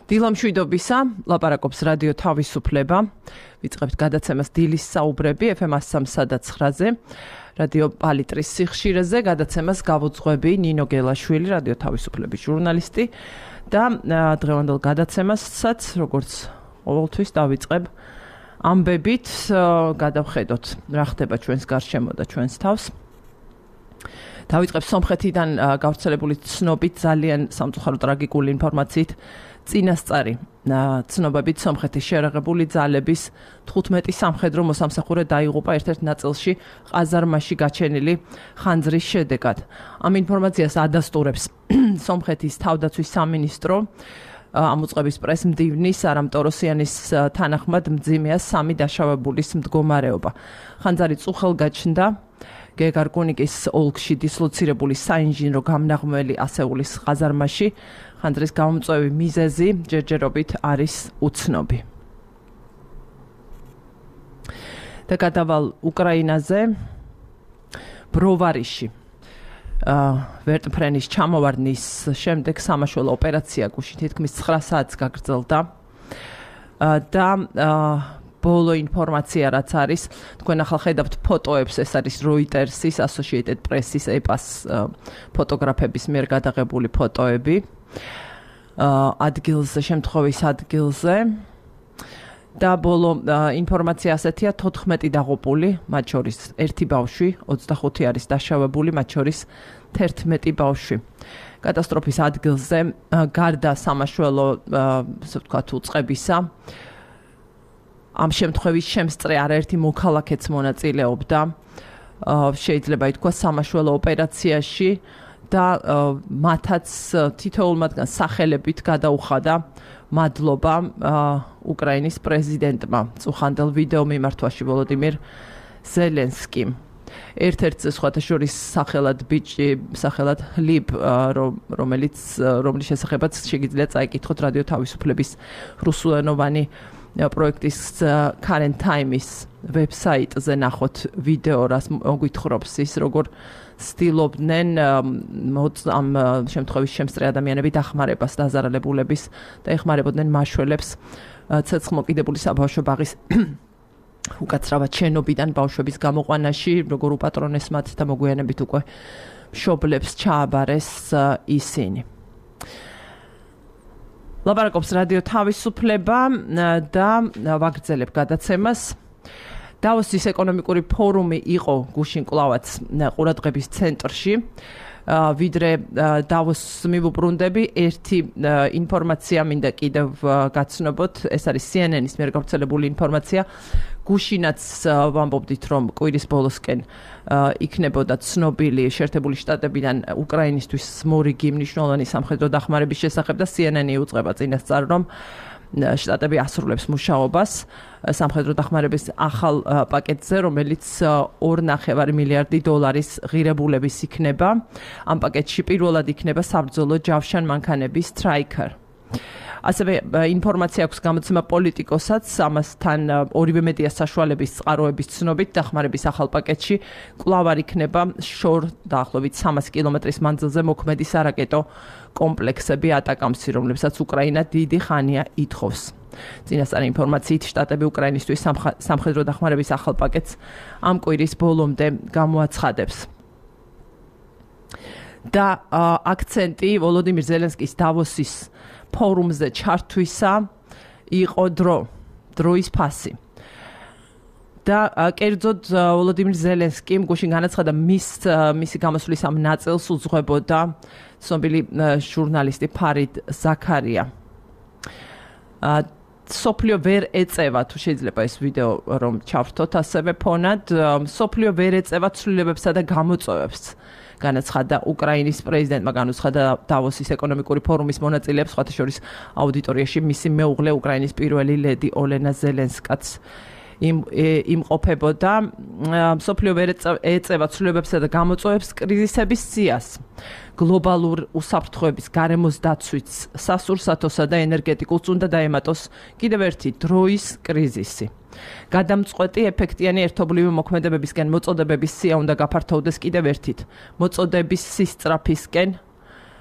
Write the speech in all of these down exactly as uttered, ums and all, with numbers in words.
დილამშვიდობისა, ლაპარაკობს რადიო თავისუფლება. ვიწყებთ გადაცემას დილის საუბრები ეფ ემ one oh three და nine-ზე. რადიო პალიტრის სიხშირეზე გადაცემას გავუძღვები ნინო გელაშვილი, რადიო თავისუფლების ჟურნალისტი და დღევანდელ გადაცემასაც, როგორც ყოველთვის დავიწყებ ამბებით, გადავხედოთ რა ხდება ჩვენს გარშემო და ჩვენს თავს. დავიწყებ სომხეთიდან გავრცელებული ცნობით ძალიან სამწუხარო ტრაგიკული ინფორმაციით წინასწარი ცნობებით სომხეთის შერაღებული ძალების თხუთმეტი სამხედრო მოსამსახურე დაიღუპა ერთ-ერთ ნაწილში ყაზარმაში გაჩენილი ხანძრის შედეგად. ამ ინფორმაციას ადასტურებს სომხეთის თავდაცვის სამინისტრო. ამოწყების პრესმდივნის არამ ტოროსიანის თანახმად მძიმეა სამი დაშავებულის მდგომარეობა. ხანძარი წუხელ გაჩნდა გეგარკუნიკის ოლქში დისლოცირებული საინჟინრო გამნაღმველი ასეულის ყაზარმაში. ხანძრის გამომწვევი მიზეზი ჯერჯერობით არის უცნობი. და გადავალ უკრაინაზე, ბროვარიში ვერტმფრენის ჩამოვარდნის შემდეგ სამაშველო ოპერაცია გუშინ თითქმის nine საათს გაგრძელდა და ბოლო ინფორმაცია რაც არის, თქვენ ახლა ხედავთ ფოტოებს, ეს არის Reuters-ის, Associated Press-ის, E P A-s ფოტოგრაფების მიერ გადაღებული ფოტოები. ადგილზე, შემთხვევის ადგილზე. და ბოლო ინფორმაცია ასეთია, თოთხმეტი დაღუპული, მათ შორის ერთი ბავშვი, ოცდახუთი არის დაშავებული, მათ შორის თერთმეტი ბავშვი. კატასტროფის ადგილზე გარდა სამაშველო, ასე ვთქვათ, უწყებისა, ამ შემთხვევის შემსწრე არაერთი მოქალაქეც მონაწილეობდა, შეიძლება ითქვას სამაშველო ოპერაციაში და მათაც თითოეულ მათგანს სახელებით გადაუხადა მადლობა უკრაინის პრეზიდენტმა წუხანდელ ვიდეო მიმართვაში ვოლოდიმირ ზელენსკიმ. ერთ-ერთზე სხვათა შორის სახელად ბიჭი, სახელად ლიბ, რომელიც რომლის შესახებაც შეგიძლიათ წაიკითხოთ რადიო თავისუფლების რუსულენოვანი პროექტის Current Time-ის ვებსაიტზე ნახოთ ვიდეო, რას მოგვითხრობს ის, როგორ ცდილობდნენ ამ შემთხვევის შემსწრე ადამიანები დახმარებას დაზარალებულების და ეხმარებოდნენ მაშველებს ცეცხლმოკიდებული საბავშვო ბაღის უკაცრავად შენობიდან ბავშვების გამოყვანაში, როგორ უპატრონეს მათ და მოგვიანებით უკვე მშობლებს ჩააბარეს ისინი. ლაპარაკობს რადიო თავისუფლება და ვაგრძელებ გადაცემას. დავოსის ეკონომიკური ფორუმი იყო გუშინ კვლავაც ყურადღების ცენტრში. ვიდრე დავოსს მივუბრუნდები, ერთი ინფორმაცია მინდა კიდევ გაცნობოთ, ეს არის C N N-ის მიერ გავრცელებული ინფორმაცია. გუშინაც ვამბობდით, რომ კვირის ბოლოსკენ იქნებოდა ცნობილი შეერთებული შტატებიდან უკრაინისთვის მორიგი მნიშვნელოვანი სამხედრო დახმარების შესახებ და C N N იუწყება წინასწარ, რომ შტატები ასრულებს მუშაობას სამხედრო დახმარების ახალ პაკეტზე, რომელიც ორი ნახევარი მილიარდი დოლარის ღირებულების იქნება. ამ პაკეტში პირველად იქნება საბრძოლო ჯავშან მანქანების Stryker. ასევე ინფორმაცია აქვს გამოცემა პოლიტიკოსაც, ამასთან ორივე მედია საშუალების წყაროების ცნობით დახმარების ახალ პაკეტში კვლავ არ იქნება შორ დაახლოებით სამას კილომეტრის მანძილზე მოქმედი სარაკეტო კომპლექსები ატაკამსი, რომლებსაც უკრაინა დიდი ხანია ითხოვს. წინასწარი ინფორმაციით შტატები უკრაინისთვის სამხედრო დახმარების ახალ პაკეტს ამ კვირის ბოლომდე გამოაცხადებს. და აქცენტი ვოლოდიმირ ზელენსკის დავოსის ფორუმზე ჩართვისა იყო დრო, დროის ფასი. და კერძოდ ვოლოდიმირ ზელენსკიმ გუშინ განაცხადა, მის მისი გამოსვლის ამ ნაწილს უძღვებოდა ცნობილი ჟურნალისტი ფარიდ ზაქარია. სოფლიო ვერ ეწევა, თუ შეიძლება ეს ვიდეო რომ ჩავრთოთ ასევე ფონად, სოფლიო ვერ ეწევა ცვლილებებსა და გამოწვევებს. განაცხადა უკრაინის პრეზიდენტმა, განუცხადა დავოსის ეკონომიკური ფორუმის მონაწილეებს, სხვათა შორის აუდიტორიაში მისი მეუღლე უკრაინის პირველი ლედი ოლენა ზელენსკაც იმყოფებოდა. სოფლიო ვერ ეწევა ცვლილებებსა და გამოწვევებს კრიზისების სიას, გლობალურ უსაფრთხოების გარემოს დაცვით, სასურსათოსა და ენერგეტიკულს უნდა დაემატოს კიდევ ერთი დროის კრიზისი. გადამწყვეტი ეფექტიანი ერთობლივი მოქმედებებისკენ მოწოდებების სია უნდა გაფართოვდეს კიდევ ერთით. მოწოდების სისწრაფისკენ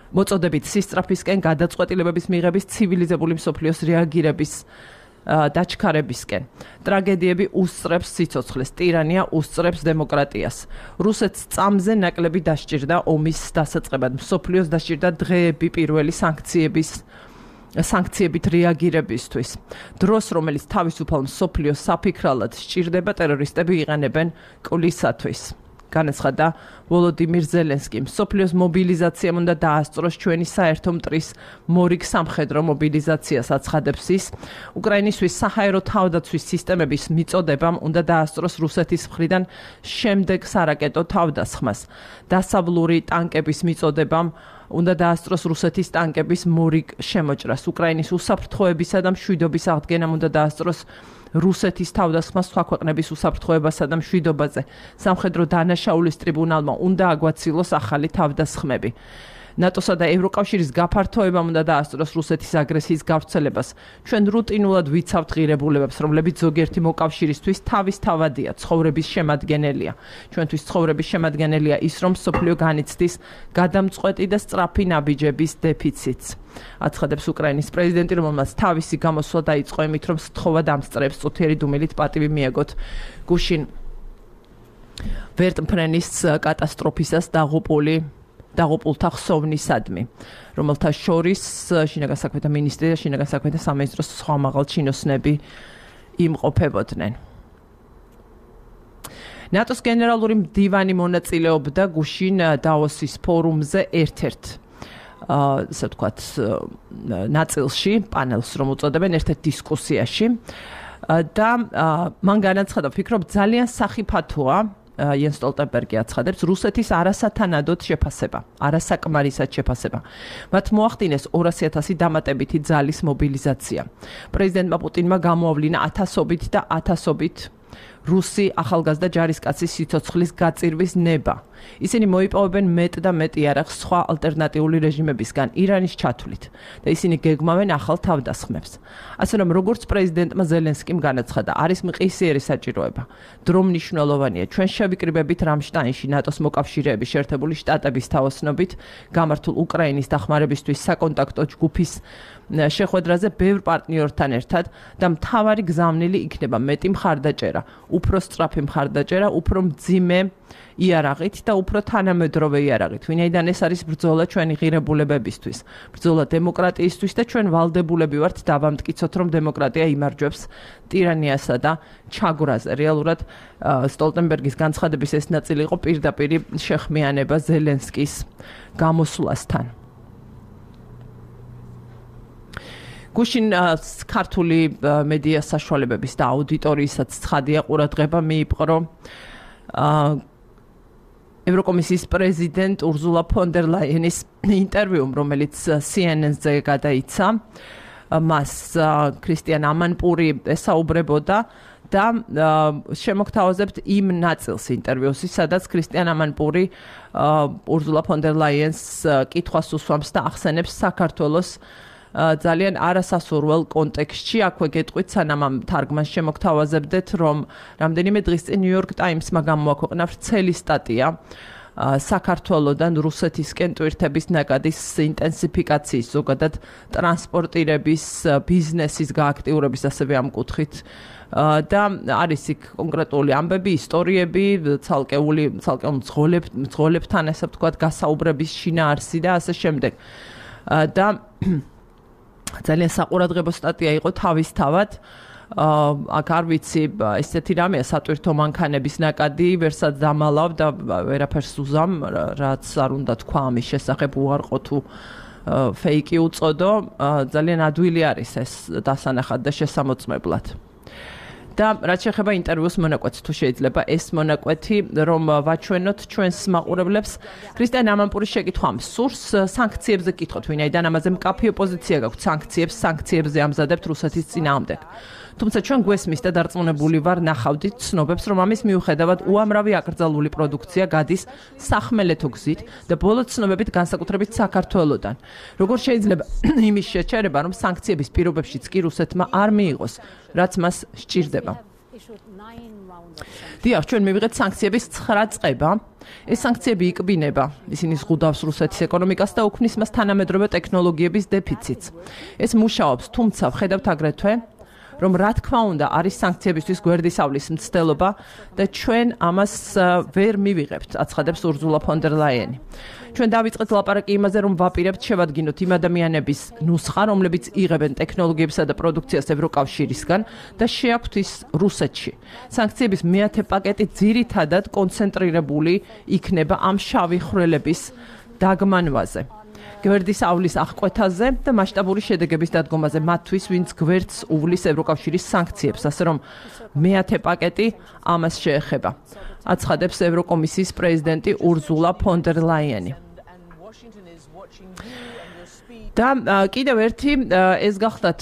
მოწოდებით სისწრაფისკენ, გადაწყვეტილებების მიღების, ცივილიზებული მსოფლიოს რეაგირების დაჩქარებისკენ. ტრაგედიები უსწრებს სიცოცხლეს, ტირანია უსწრებს დემოკრატიას. რუსეთს წამზე ნაკლები დასჭირდა ომის დასაწყებად, მსოფლიოს დასჭირდა დღეები პირველი სანქციების სანქციებით რეაგირებისთვის. დროს, რომელიც თავისუფალ მსოფლიოს საფიქრალად სჭირდება, ტერორისტები იყენებენ კვლისათვის. განაცხადა ვოლოდიმირ ზელენსკი. მსოფლიოს მობილიზაციამ უნდა დაასწროს ჩვენი საერთო მტრის მორიგ სამხედრო მობილიზაციას აცხადებს ის. უკრაინისთვის საჰაერო თავდაცვის სისტემების მიწოდებამ უნდა დაასწროს რუსეთის მხრიდან შემდეგ სარაკეტო თავდასხმას. დასავლური ტანკების მიწოდებამ უნდა დაასწროს რუსეთის ტანკების მორიგ შემოჭრას. უკრაინის უსაფრთხოებისა და მშვიდობის აღდგენამ უნდა დაასწროს რუსეთის თავდასხმა სხვა ქვეყნების უსაფრთხოებასა და მშვიდობაზე. სამხედრო დანაშაულის ტრიბუნალმა უნდა აგვაცილოს ახალი თავდასხმები. ნატოსა და ევროკავშირის გაფართოებამ უნდა დაასწროს რუსეთის აგრესიის გავრცელებას. ჩვენ რუტინულად ვიცავთ ღირებულებებს, რომლებიც ზოგიერთი მოკავშირისთვის თავისთავადია, ცხოვრების შემადგენელია. ჩვენთვის ცხოვრების შემადგენელია ის, რომ მსოფლიო განიცდის გადამწყვეტი და სწრაფი ნაბიჯების დეფიციტს. აცხადებს უკრაინის პრეზიდენტი, რომელმაც თავისი გამოსვლა დაიწყო იმით, რომ სთხოვა დამსწრეებს წუთიერი დუმილით პატივი მიაგოთ გუშინ ვერტმფრენის კატასტროფისას დაღუპული დაღუპულთა ხსოვნისადმი, რომელთა შორის შინაგან საქმეთა მინისტრი და შინაგან საქმეთა სამინისტროს სხვა მაღალ ჩინოსნები იმყოფებოდნენ. ნატოს გენერალური მდივანი მონაწილეობდა გუშინ დავოსის ფორუმზე ერთ-ერთ ასე ვთქვათ ნაწილში, პანელს რომ უწოდებენ, ერთ-ერთ დისკუსიაში და მან განაცხადა, ვფიქრობ, ძალიან სახიფათოა იენს სტოლტენბერგი აცხადებს რუსეთის არასათანადოდ შეფასება, არასაკმარისად შეფასება. მათ მოახდინეს ორასი ათასი დამატებითი ძალის მობილიზაცია. პრეზიდენტმა პუტინმა გამოავლინა ათასობით და ათასობით რუსი ახალგაზრდა ჯარისკაცის სიცოცხლის გაწირვის ნება. ისინი მოიპოვებენ მეტ და მეტ იარაღს სხვა ალტერნატიული რეჟიმებისგან, ირანის ჩათვლით და ისინი გეგმავენ ახალ თავდასხმებს. ასე რომ როგორც პრეზიდენტმა ზელენსკიმ განაცხადა, არის მყისიერი საჭიროება. დრო მნიშვნელოვანია. ჩვენ შევიკრიბებით რამშტაინში ნატოს მოკავშირეების შეერთებული შტატების თავოსნობით გამართულ უკრაინის დახმარებისთვის საკონტაქტო ჯგუფის შეხვედრაზე ბევრ პარტნიორთან ერთად და მთავარი გზავნილი იქნება მეტი მხარდაჭერა, უფრო სწრაფი მხარდაჭერა, უფრო მძიმე იარაღით და უფრო თანამედროვე იარაღით. ვინაიდან ეს არის ბრძოლა ჩვენი ღირებულებებისთვის, ბრძოლა დემოკრატიისთვის და ჩვენ ვალდებულები ვართ დავამტკიცოთ, რომ დემოკრატია იმარჯვებს ტირანიასა და ჩაგვრაზე. რეალურად სტოლტენბერგის განცხადების ეს ნაწილი იყო პირდაპირი შეხმიანება ზელენსკის გამოსვლასთან. გუშინ ქართული მედია საშუალებების და აუდიტორიისაც ცხადია ყურადღება მიიპყრო ევროკომისიის პრეზიდენტ ურზულა ფონ დერ ლაიენის ინტერვიუმ, რომელიც C N N-ზე გადაიცა. მას ქრისტიან ამანპური ესაუბრებოდა და შემოგთავაზებთ იმ ნაწილს ინტერვიუს, სადაც ქრისტიან ამანპური ურზულა ფონ დერ ლაიენს კითხვას უსვამს და ახსენებს საქართველოს ძალიან არასასურველ კონტექსტში. აქვე გეტყვით, სანამ ამ თარგმანს შემოგთავაზებდეთ, რომ რამდენიმე დღის წინ New York Times-მა გამოაქვეყნა ვრცელი სტატია საქართველოდან რუსეთისკენ ტვირთების ნაკადის ინტენსიფიკაციის, ზოგადად ტრანსპორტირების, ბიზნესის გააქტიურების, ასევე ამ კუთხით და არის იქ კონკრეტული ამბები, ისტორიები, ცალკეული ცალკეულ მძღოლებთან, ასე ვთქვათ, გასაუბრების შინაარსი და ასე შემდეგ. და ძალიან საყურადღებო სტატია იყო თავისთავად. აქ არ ვიცი, ესეთი რამეა სატვირთო მანქანების ნაკადი, ვერსაც დამალავ და ვერაფერს უზამ, რაც არ უნდა თქვა ამის შესახებ, უარყო თუ ფეიკი უწოდო, ძალიან ადვილი არის ეს დასანახად და შესამოწმებლად. და რაც შეეხება ინტერვიუს მონაკვეთს, თუ შეიძლება ეს მონაკვეთი რომ ვაჩვენოთ ჩვენს მაყურებლებს, ქრისტიან ამანპურის შეკითხვა სურს სანქციებზე კითხოთ, ვინაიდან ამაზე მკაფი ოპოზიცია გაქვთ, სანქციებს, სანქციებზე ამზადებთ რუსეთის წინააღმდეგ. თუმცა ჩვენ გვესმის და დარწმუნებული ვარ ნახავდით ცნობებს, რომ ამის მიუხედავად უამრავი აკრძალული პროდუქცია გადის სახმელეთო გზით და ბოლო ცნობებით განსაკუთრებით საქართველოდან. როგორ შეიძლება იმის შეჩერება, რომ სანქციების პირობებშიც კი რუსეთმა არ მიიღოს, რაც მას სჭირდება. დიახ, ჩვენ მივიღეთ სანქციების ცხრა წება. ეს სანქციები იკბინება ისინი ზღუდავს რუსეთის ეკონომიკას და უქმნის მას თანამედროვე ტექნოლოგიების დეფიციტს. ეს მუშაობს, თუმცა ვხედავთ აგრეთვე რომ რა თქმა უნდა არის სანქციებისთვის გვერდისავლის მცდელობა და ჩვენ ამას ვერ მივიღებთ, აცხადებს ურზულა ფონ დერ ლაიენი. ჩვენ დავიწყეთ ლაპარაკი იმაზე, რომ ვაპირებთ შევადგინოთ იმ ადამიანების ნუსხა, რომლებიც იღებენ ტექნოლოგიებსა და პროდუქციას ევროკავშირისგან და შეაქვთ ის რუსეთში. სანქციების მეათე პაკეტი ძირითადად კონცენტრირებული იქნება ამ შავი ხვრელების დაგმანვაზე. გვერდის ავლის აღკვეთაზე და მასშტაბური შედეგების დადგომაზე მათთვის, ვინც გვერდს უვლის ევროკავშირის სანქციებს, ასე რომ მეათე პაკეტი ამას შეეხება. აცხადებს ევროკომისიის პრეზიდენტი ურზულა ფონ დერ ლაიენი. და კიდევ ერთი ეს გახდათ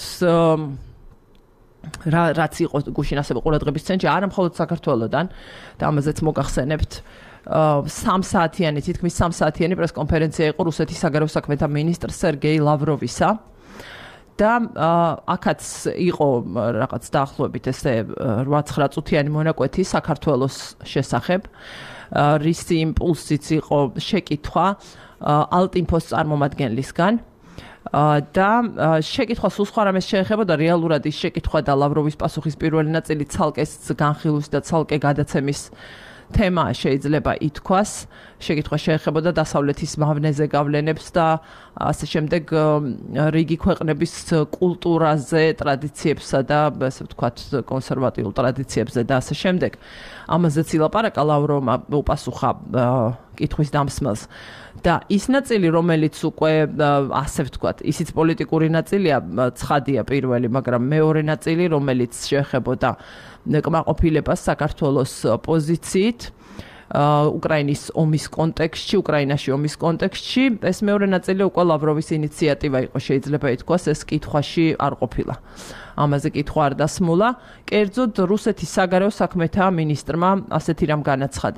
რაც იყო გუშინ ასევე ყურადღების ცენტრში, არა მხოლოდ საქართველოდან და ამაზეც მოგახსენებთ სამ საათიანი, თითქმის სამ საათიანი პრესკონფერენცია იყო რუსეთის საგარეო საქმეთა მინისტრ სერგეი ლავროვის და აქაც იყო რაღაც დაახლოებით ესე რვა ცხრა წუთიანი მონაკვეთი საქართველოს შესახებ. რისი იმპულსიც იყო შეკითხვა ალტინფოს წარმომადგენლისგან და შეკითხვა სულ სხვა რამეს შეეხებოდა, რეალურად ის შეკითხვა და ლავროვის პასუხის პირველი ნაწილი ცალკე განხილვის და ცალკე გადაცემის თემა შეიძლება ითქვას. შეკითხვა შეეხებოდა დასავლეთის მავნეზე გავლენებს და ასე შემდეგ რიგი ქვეყნების კულტურაზე, ტრადიციებსა და ასე ვთქვათ კონსერვატიულ ტრადიციებზე და ასე შემდეგ. ამაზეც ილაპარაკა ლავროვმა უპასუხა კითხვის დამსმელს. და ის ნაწილი, რომელიც უკვე ასე ვთქვათ, ისიც პოლიტიკური ნაწილია, ცხადია პირველი, მაგრამ მეორე ნაწილი, რომელიც შეეხებოდა კმაყოფილებას საქართველოს პოზიციით უკრაინის ომის კონტექსტში, უკრაინაში ომის კონტექსტში, ეს მეორე ნაწილი უკვე ლავროვის ინიციატივა იყო, შეიძლება ითქვას, ეს კითხვაში არ ყოფილა. ამაზე კითხვა არ დასმულა. კერძოდ რუსეთის საგარეო საქმეთა მინისტრმა ასეთი რამ განაცხადა.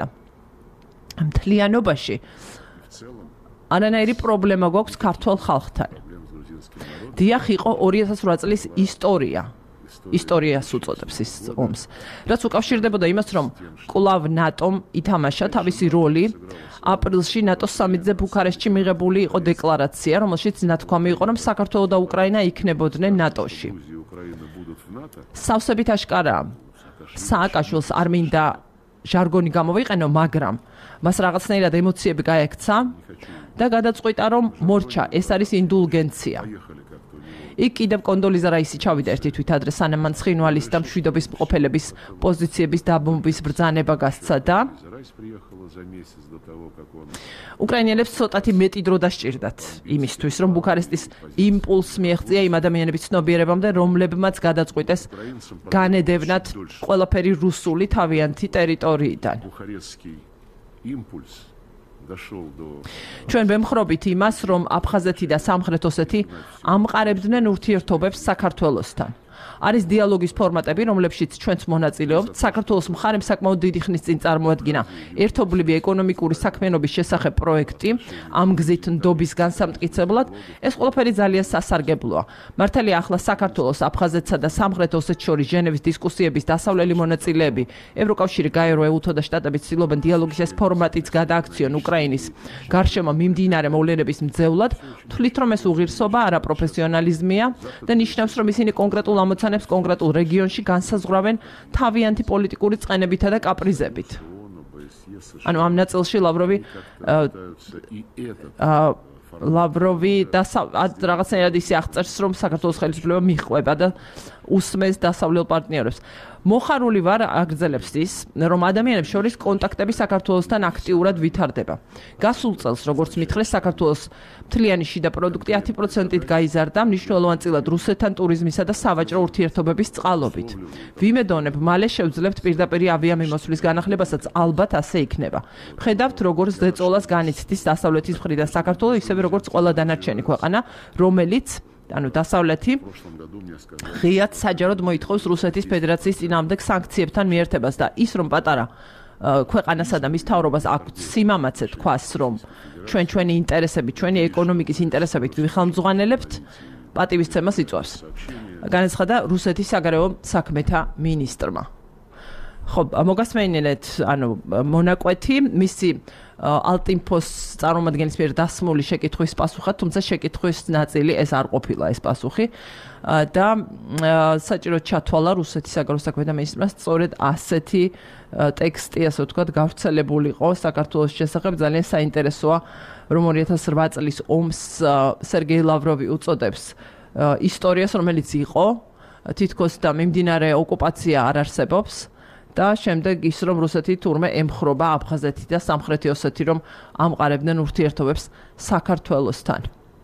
მთლიანობაში არანაირი პრობლემა გვაქვს ქართულ ხალხთან. დიახ, იყო ორი ათას რვა წლის ისტორია. ისტორიას უწოდებს ის ომს. რაც უკავშირდებოდა იმას, რომ კვლავ ნატომ ითამაშა თავისი როლი. აპრილში ნატოს სამიტზე ბუქარესტში მიღებული იყო დეკლარაცია, რომელშიც ნათქვამი იყო, რომ საქართველო და უკრაინა იქნებოდნენ ნატოში. სავსებით აშკარაა. სააკაშვილს არ მინდა ჟარგონი გამოვიყენო, მაგრამ მას რაღაცნაირად ემოციები გაექცა და გადაწყვიტა, რომ მორჩა, ეს არის ინდულგენცია. იქ კიდევ კონდოლიზა რაისი ჩავიდა ერთი თვით ადრე, სანამ მან ცხინვალის და მშვიდობის მყოფელების პოზიციების დაბომბვის ბრძანება გასცა და უკრაინელებს ცოტათი მეტი დრო დასჭირდათ იმისთვის, რომ ბუქარესტის იმპულსს მიეღწია იმ ადამიანების ცნობიერებამდე, რომლებმაც გადაწყვიტეს განედევნათ ყველაფერი რუსული თავიანთი ტერიტორიიდან. ჩვენ ვემხრობით იმას, რომ აფხაზეთი და სამხრეთ ოსეთი ამყარებდნენ ურთიერთობებს საქართველოსთან. არის დიალოგის ფორმატები, რომლებშიც ჩვენც მონაწილეობთ. საქართველოს მხარემ საკმაოდ დიდი ხნის წინ წარმოადგინა ერთობლივი ეკონომიკური საქმიანობის შესახებ პროექტი, ამ გზით ნდობის განსამტკიცებლად. ეს ყველაფერი ძალიან სასარგებლოა. მართალია, ახლა საქართველოს, აფხაზეთსა და სამხრეთ ოსეთს შორის ჟენევის დისკუსიების დასავლელი მონაწილეები, ევროკავშირი, გაერო, ეუთო და შტატები ცდილობენ დიალოგის ეს ფორმატიც გადააქციონ უკრაინის გარშემო მიმდინარე მოვლენების მძევლად. თვლით, რომ ეს უღირსობა, არა პროფესიონალიზმია და ნიშნავს, რომ ისინი კონკრეტულ ამოცანებს კონკრეტულ რეგიონში განსაზღვრავენ თავიანთი პოლიტიკური წყენებითა და კაპრიზებით. ანუ ამ ნაწილში ლავროვი ლავროვი და რაღაცნაირად ისე აღწერს, რომ საქართველოს ხელისუფლება მიჰყვება და უსმენს დასავლელ პარტნიორებს. მოხარული ვარ, აგრძელებს ის, რომ ადამიანებს შორის კონტაქტები საქართველოსთან აქტიურად ვითარდება. გასულ წელს, როგორც მითხრეს, საქართველოს მთლიანი შიდა პროდუქტი ათი პროცენტით გაიზარდა, მნიშვნელოვანწილად რუსეთთან ტურიზმისა და სავაჭრო ურთიერთობების წყალობით. ვიმედოვნებ, მალე შევძლებთ პირდაპირი ავიამიმოსვლის განახლებასაც, ალბათ ასე იქნება. ვხედავთ, როგორც ზეწოლას განიცდის დასავლეთის მხრიდან საქართველო, ისევე როგორც ყველა დანარჩენი ქვეყანა, რომელიც ანუ დასავლეთი ღიად საჯაროდ მოითხოვს რუსეთის ფედერაციის წინააღმდეგ სანქციებთან მიერთებას და ის რომ პატარა ქვეყანასა და მის მთავრობას აქვს სიმამაცე თქვას, რომ ჩვენ ჩვენი ინტერესები, ჩვენი ეკონომიკის ინტერესებით ვიხელმძღვანელებთ, პატივისცემას იწვევს. განაცხადა რუსეთის საგარეო საქმეთა მინისტრმა. ხო, მოგასმენინეთ, ანუ მონაკვეთი მისი ალტინფოს წარმომადგენლის მიერ დასმული შეკითხვის პასუხად, თუმცა შეკითხვის ნაწილი ეს არ ყოფილა ეს პასუხი და საჭიროდ ჩათვალა რუსეთის საგარეო საქმეთა მინისტრმა სწორედ ასეთი ტექსტი, ასე ვთქვათ, გავრცელებულიყო საქართველოს შესახებ. ძალიან საინტერესოა, რომ ორი ათას რვა წლის ომს სერგეი ლავროვი უწოდებს ისტორიას, რომელიც იყო თითქოს და მიმდინარე ოკუპაცია არ არსებობს და შემდეგ ის რომ რუსეთი თურმე ემხრობა აფხაზეთი და სამხრეთი ოსეთი რომ ამყარებდნენ ურთიერთობებს საქართველოსთან.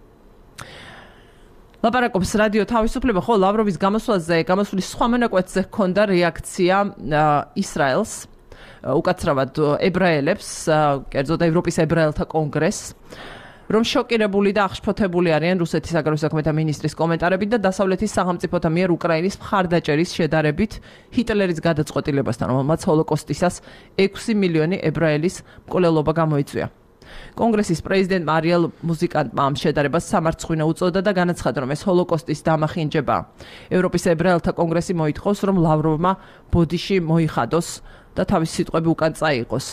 ლაპარაკობს რადიო თავისუფლება, ხო, ლავროვის გამოსვლაზე, გამოსვლის სხვა მონაკვეთზე ჰქონდა რეაქცია ისრაელს, უკაცრავად ებრაელებს, კერძოდ ევროპის ებრაელთა კონგრესს, რომ შოკირებული და აღშფოთებული არიან რუსეთის საგარეო საქმეთა მინისტრის კომენტარებით და დასავლეთის სახელმწიფოთა მიერ უკრაინის მხარდაჭერის შედარებით ჰიტლერის გადაწყვეტილებასთან, რომელმაც ჰოლოკოსტისას ექვსი მილიონი ებრაელის მკვლელობა გამოიწვია. კონგრესის პრეზიდენტ მარიელ მუზიკანტმა ამ შედარებას სამარცხვინო უწოდა და განაცხადა, რომ ეს ჰოლოკოსტის დამახინჯება. ევროპის ებრაელთა კონგრესი მოითხოვს, რომ ლავროვმა ბოდიში მოიხადოს და თავის სიტყვები უკან წაიღოს.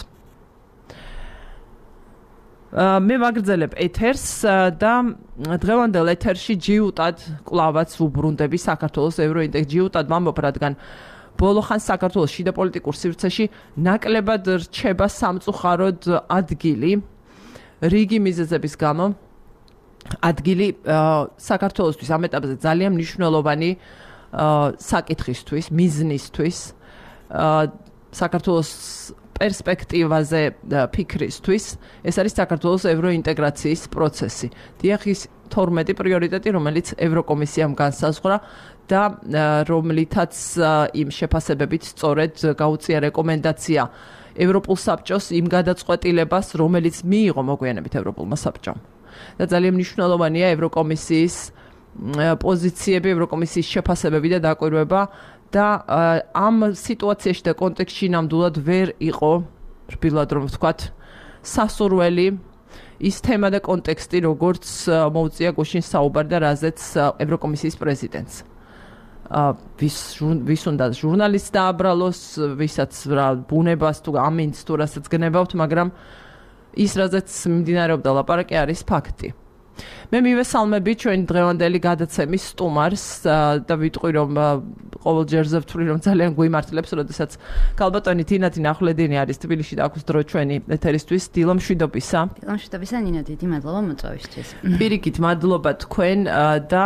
მე ვაგრძელებ ეთერს და დღევანდელ ეთერში ჯიუტად კლავაც ვუბრუნდები საქართველოს ევროინტეგ ჯიუტად ვამბობ, რადგან ბოლო ხანს საქართველოს შიდა პოლიტიკურ სივრცეში ნაკლებად რჩება სამწუხაროდ ადგილი რიგი მიზეზების გამო. ადგილი საქართველოსთვის ამ ეტაპზე ძალიან მნიშვნელოვანი საკითხისთვის, მიზნისთვის, საქართველოს პერსპექტივაზე ფიქრისთვის, ეს არის საქართველოს ევროინტეგრაციის პროცესი. დიახ, ის თორმეტი პრიორიტეტი, რომელიც ევროკომისიამ განსაზღვრა და რომლითაც იმ შეფასებებით სწორედ გაუწია რეკომენდაცია ევროპულ საბჭოს იმ გადაწყვეტილებას, რომელიც მიიღო მოგვიანებით ევროპულმა საბჭომ. და ძალიან მნიშვნელოვანია ევროკომისიის პოზიციები, ევროკომისიის შეფასებები და დაკვირვება და ამ სიტუაციაში და კონტექსტში ნამდვილად ვერ იყო, რბილად რომ ვთქვათ, სასურველი ის თემა და კონტექსტი, როგორც მოუწია გუშინ საუბარი და რაზეც ევროკომისიის პრეზიდენტს. ვის ვის უნდა ჟურნალისტს დააბრალოს, ვისაც რა ბუნებას თუ ამინს თუ რასაც გნებავთ, მაგრამ ის რაზეც მიმდინარეობდა ლაპარაკი არის ფაქტი. მე მივესალმები ჩვენ დღევანდელი გადაცემის სტუმარს და ვიტყვი რომ ყოველ ჯერზე ვთვლი რომ ძალიან გვიმართლებს, როდესაც ქალბატონი თინათინ ახვლედინი არის თბილისში და აქვს დრო ჩვენი ეთერისთვის. დილო მშვიდობისა. დილო მშვიდობისა ნინო, დიდი მადლობა მოწვევისთვის. პირიქით მადლობა თქვენ და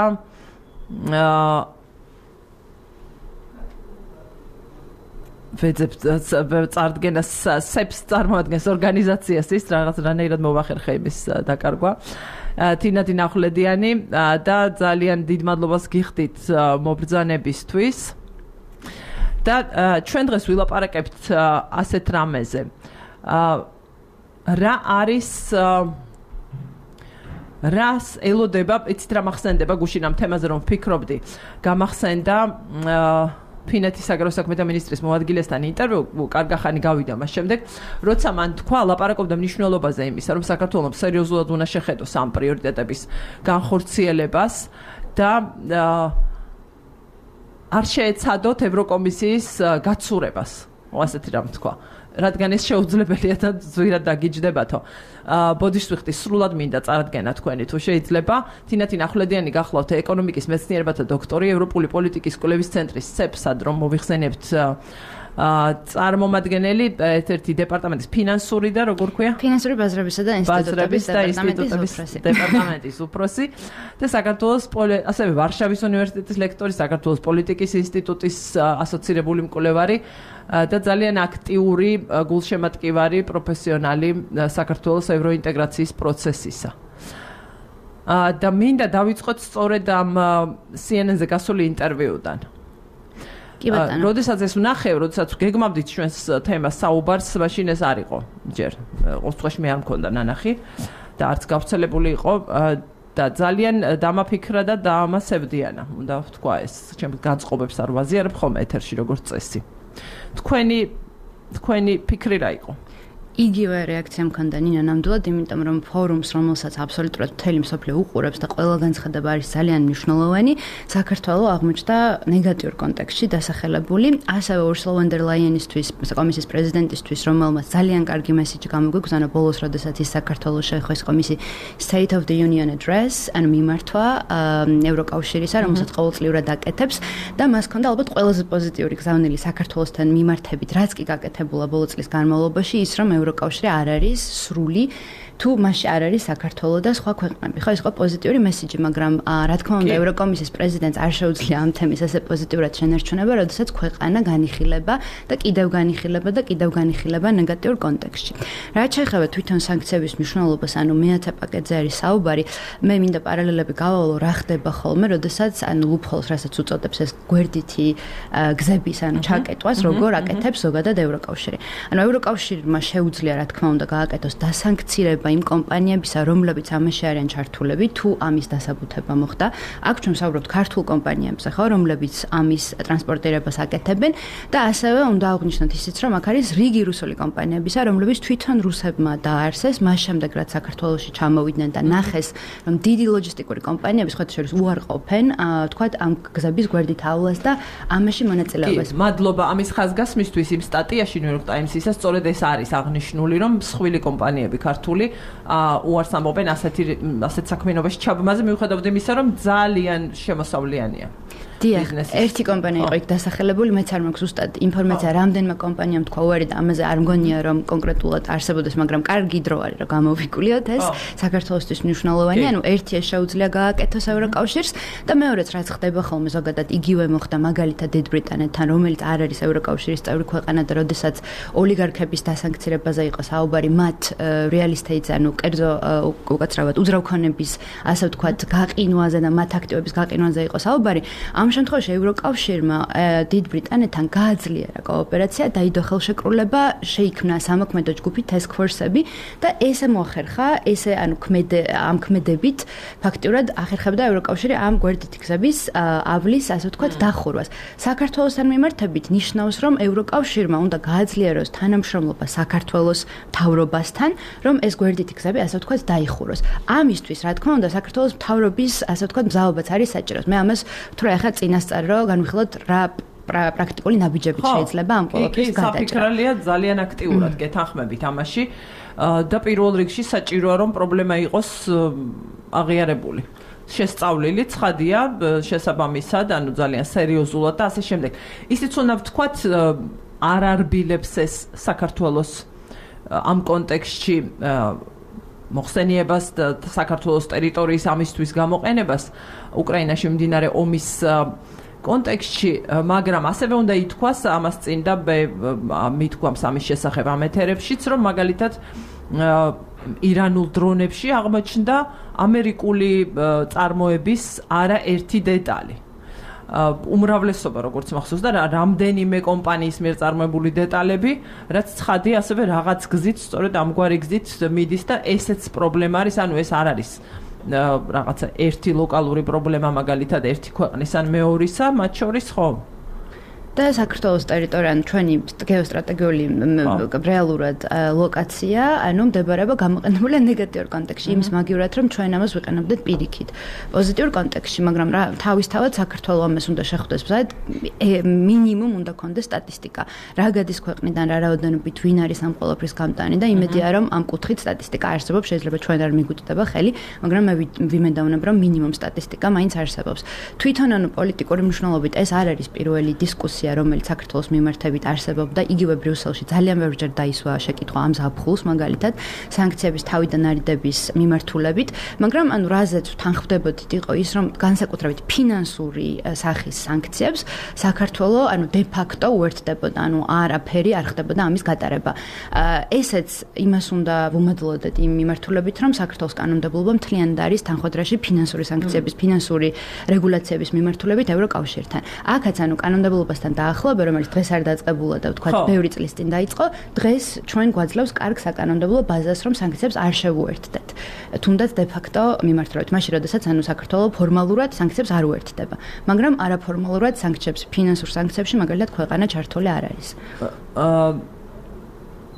ვეძებთ წარდგენას სეფს წარმოადგენს ორგანიზაციას ის რაღაც რანაირად მოვახერხე იმის დაკარგვა. თინათინ ახვლედიანი და ძალიან დიდ მადლობას გიხდით მობრძანებისთვის. და ჩვენ დღეს ვილაპარაკებთ ასეთ რამეზე. რა არის რას ელოდება, იცით რა მახსენდება გუშინ ამ თემაზე რომ ვფიქრობდი, გამახსენდა ფინეთის საგარეო საქმეთა მინისტრის მოადგილესთან ინტერვიუ, კარგი ხანი გავიდა მას შემდეგ, როცა მან თქვა, ლაპარაკობდა მნიშვნელობაზე იმისა, რომ საქართველოს სერიოზულად უნდა შეხედოს ამ პრიორიტეტების განხორციელებას და არ შეეცადოთ ევროკომისიის გაცურებას, ასეთი რამ თქვა. რადგან ეს შეუძლებელია და ზვირად დაგიჯდებათო. ბოდიშს ვიხდი, სრულად მინდა წარადგენა თქვენი თუ შეიძლება. თინათინ ახვლედიანი გახლავთ ეკონომიკის მეცნიერებათა დოქტორი, ევროპული პოლიტიკის კვლევის ცენტრის სეფსად რომ მოვიხსენებთ წარმომადგენელი ერთ-ერთი დეპარტამენტის ფინანსური და როგორ ქვია? ფინანსური ბაზრებისა და ინსტიტუტების დეპარტამენტის დეპარტამენტის უფროსი და საქართველოს ასევე ვარშავის უნივერსიტეტის ლექტორი, საქართველოს პოლიტიკის ინსტიტუტის ასოცირებული მკვლევარი და ძალიან აქტიური გულშემატკივარი პროფესიონალი საქართველოს ევროინტეგრაციის პროცესისა. და მინდა დავიწყოთ სწორედ ამ C N N-ზე გასული ინტერვიუდან. კი ბატონო. როდესაც ეს ვნახევ, როდესაც გეგმავდით ჩვენს თემას საუბარს, მაშინ ეს არ იყო. ჯერ ყოველთვის მე არ მქონდა ნანახი და არც გავრცელებული იყო და ძალიან დამაფიქრა და დაამასებდიანა. უნდა ვთქვა ეს, ჩემს განწყობებს არ ვაზიარებ ხოლმე ეთერში როგორც წესი. თქვენი თქვენი ფიქრი რა იყო? იგივე რეაქცია მქონდა ნინა ნამდვილად, იმიტომ რომ ფორუმს, რომელსაც აბსოლუტურად მთელი მსოფლიო უყურებს და ყველა განცხადება არის ძალიან მნიშვნელოვანი, საქართველოს აღმოჩნდა ნეგატიურ კონტექსტში დასახელებული, ასევე Ursula von der Leyenისთვის, კომისიის პრეზიდენტისთვის, რომელმაც ძალიან კარგი მესიჯი გამოგვიგზავნა ბოლოს, როდესაც ის საქართველოს შეხვეს კომისიის State of the Union Address, ანუ მიმართვა ევროკავშირისა, რომელსაც ყოველწლიურად აკეთებს და მას ჰქონდა ალბათ ყველაზე პოზიტიური გზავნილი საქართველოსთან მიმართებით, რაც კი გაკეთებულა ბოლო წლის განმავლობაში, ის რომ ევროკავშირი არ არის სრული თუ მასში არ არის საქართველოს და სხვა ქვეყნები. ხო, ეს იყო პოზიტიური მესიჯი, მაგრამ რა თქმა უნდა, ევროკომისიის პრეზიდენტს არ შეუძლია ამ თემის ასე პოზიტიურად შენერჩუნება, როდესაც ქვეყანა განიხილება და კიდევ განიხილება და კიდევ განიხილება ნეგატიურ კონტექსტში. რაც შეეხება თვითონ სანქციების მნიშვნელობას, ანუ მეათე პაკეტზე არის საუბარი, მე მინდა პარალელები გავავალო, რა ხდება ხოლმე, როდესაც ანუ ლუფჰოლს, რასაც უწოდებს ეს გვერდითი გზების, ანუ ჩაკეტვას, როგორ აკეთებს ზოგადად ევროკავშირი. ანუ ევროკავშირმა შეუძლია, რა თქმა უნდა, გააკეთოს დასანქცირება იმ კომპანიებისა, რომლებიც ამაში არიან ჩართულები, თუ ამის დასაბუთება მოხდა. აქ ჩვენ ვსაუბრობთ ქართულ კომპანიებზე, ხო, რომლებიც ამის ტრანსპორტირებას აკეთებენ და ასევე უნდა აღვნიშნოთ ისიც, რომ აქ არის რიგი რუსული კომპანიებისა, რომლებიც თვითონ რუსებმა დააარსეს, მას შემდეგ რაც საქართველოში ჩამოვიდნენ და ნახეს, რომ დიდი ლოჯისტიკური კომპანიები, სხვა შორის უარყოფენ, თქვათ ამ გზების გვერდით ავლას და ამაში მონაწილეობას. მადლობა ამის ხაზგასმისთვის იმ სტატიაში New York Times-ისა სწორედ ეს არის აღნიშნული, რომ მსხვილი კომპანიები ქართული უარს ამბობენ ასეთი ასეთ საქმიანობაში ჩაბმაზე, მიუხედავად იმისა, რომ ძალიან შემოსავლიანია. დიახ, ერთი კომპანია იყო იქ დასახელებული, მეც არ მაქვს ზუსტად ინფორმაცია, რამდენმა კომპანიამ თქვა უარი და ამაზე არ მგონია რომ კონკრეტულად არსებობდეს, მაგრამ კარგი დრო არის რომ გამოვიკვლიოთ ეს საქართველოსთვის მნიშვნელოვანია, ანუ ერთი ეს შეუძლია გააკეთოს ევროკავშირს და მეორეც რაც ხდება ხოლმე ზოგადად იგივე მოხდა მაგალითად დიდ ბრიტანეთთან, რომელიც არ არის ევროკავშირის წევრი ქვეყანა და როდესაც ოლიგარქების დასანქცირებაზე იყო საუბარი, მათ real estate-ზე, ანუ კერძო უკაცრავად უძრავქონების, ასე ვთქვათ, გაყინვაზე და მათ აქტივების გაყინვაზე იყო საუბარი. ამ შემთხვევაში ევროკავშირმა დიდ ბრიტანეთთან გააძლიერა კოოპერაცია, დაიდო ხელშეკრულება, შეიქმნა სამოქმედო ჯგუფი task force-ები და ესე მოახერხა, ესე ანუ ქმედე ამ ქმედებით ფაქტიურად ახერხებდა ევროკავშირი ამ გვერდითი გზების ავლის, ასე ვთქვათ, დახურვას. საქართველოსთან მიმართებით ნიშნავს, რომ ევროკავშირმა უნდა გააძლიეროს თანამშრომლობა საქართველოს მთავრობასთან, რომ ეს გვერდითი გზები, ასე ვთქვათ, დაიხუროს. ამისთვის, რა თქმა უნდა, საქართველოს მთავრობის, ასე ვთქვათ, მზაობაც არის საჭირო. მე ამას ვთქვი ახლა წინასწარ რომ განვიხილოთ რა პრაქტიკული ნაბიჯებით შეიძლება ამ ყველაფრის გადაჭრა. საფიქრალია ძალიან აქტიურად გეთანხმებით ამაში და პირველ რიგში საჭიროა რომ პრობლემა იყოს აღიარებული. შესწავლილი ცხადია შესაბამისად, ანუ ძალიან სერიოზულად და ასე შემდეგ. ისიც უნდა ვთქვათ არ არბილებს ეს საქართველოს ამ კონტექსტში მოხსენიებას და საქართველოს ტერიტორიის ამისთვის გამოყენებას უკრაინაში მიმდინარე ომის კონტექსტში, მაგრამ ასევე უნდა ითქვას ამას წინ და მithქვამს ამის შესახებ ამ ეთერებშიც, რომ მაგალითად ირანულ დრონებში აღმოჩნდა ამერიკული წარმოების არაერთი დეტალი. უმრავლესობა როგორც მახსოვს და რამდენიმე კომპანიის მიერ წარმოებული დეტალები, რაც ცხადია ასევე რაღაც გზით, სწორედ ამგვარი გზით მიდის და ესეც პრობლემა არის, ანუ ეს არ არის რაღაცა ერთი ლოკალური პრობლემა, მაგალითად ერთი ქვეყნის ან მეორისა, მათ შორის ხო? და საქართველოს ტერიტორია, ანუ ჩვენი გეოსტრატეგიული რეალურად ლოკაცია, ანუ მდებარეობა გამოყენებულია ნეგატიურ კონტექსტში, იმის მაგივრად, რომ ჩვენ ამას ვიყენებდეთ პირიქით. პოზიტიურ კონტექსტში, მაგრამ რა თავისთავად საქართველოს ამას უნდა შეხვდეს ბზად, მინიმუმ უნდა ქონდეს სტატისტიკა. რა გადის ქვეყნიდან, რა რაოდენობით ვინ არის ამ ყველაფრის გამტანი და იმედია, რომ ამ კუთხით სტატისტიკა არსებობს, შეიძლება ჩვენ არ მიგვიტდება ხელი, მაგრამ მე ვიმედოვნებ, რომ მინიმუმ სტატისტიკა მაინც არსებობს. თვითონ ანუ პოლიტიკური მნიშვნელობით ეს არ არის პირველი დისკუსია, რომელიც საქართველოს მიმართებით არსებობდა, იგივე ბრიუსელში ძალიან ბევრჯერ დაისვა შეკითხვა ამ ზაფხულს, მაგალითად, სანქციების თავიდან არიდების მიმართულებით, მაგრამ ანუ რაზეც თანხმდებოდით იყო ის, რომ განსაკუთრებით ფინანსური სახის სანქციებს საქართველოს ანუ de facto უერთდებოდა, ანუ არაფერი არ ხდებოდა ამის გატარება. ესეც იმას უნდა ვუმადლოდეთ იმ მიმართულებით, რომ საქართველოს კანონმდებლობა მთლიანად არის თანხმდრაში ფინანსური სანქციების, ფინანსური რეგულაციების მიმართულებით ევროკავშირთან. აქაც ანუ კანონმდებლობასთან დაახლოება, რომელიც დღეს არ დაწყებულა და ვთქვათ, ბევრი წლის წინ დაიწყო, დღეს ჩვენ გვაძლევს კარგ საკანონმდებლო ბაზას, რომ სანქციებს არ შევუერთდეთ. თუნდაც de facto მიმართულებით, მაშინ როდესაც ანუ საქართველოს ფორმალურად სანქციებს არ უერთდება, მაგრამ არაფორმალურად სანქციებს, ფინანსურ სანქციებში მაგალითად ქვეყანა ჩართული არ არის.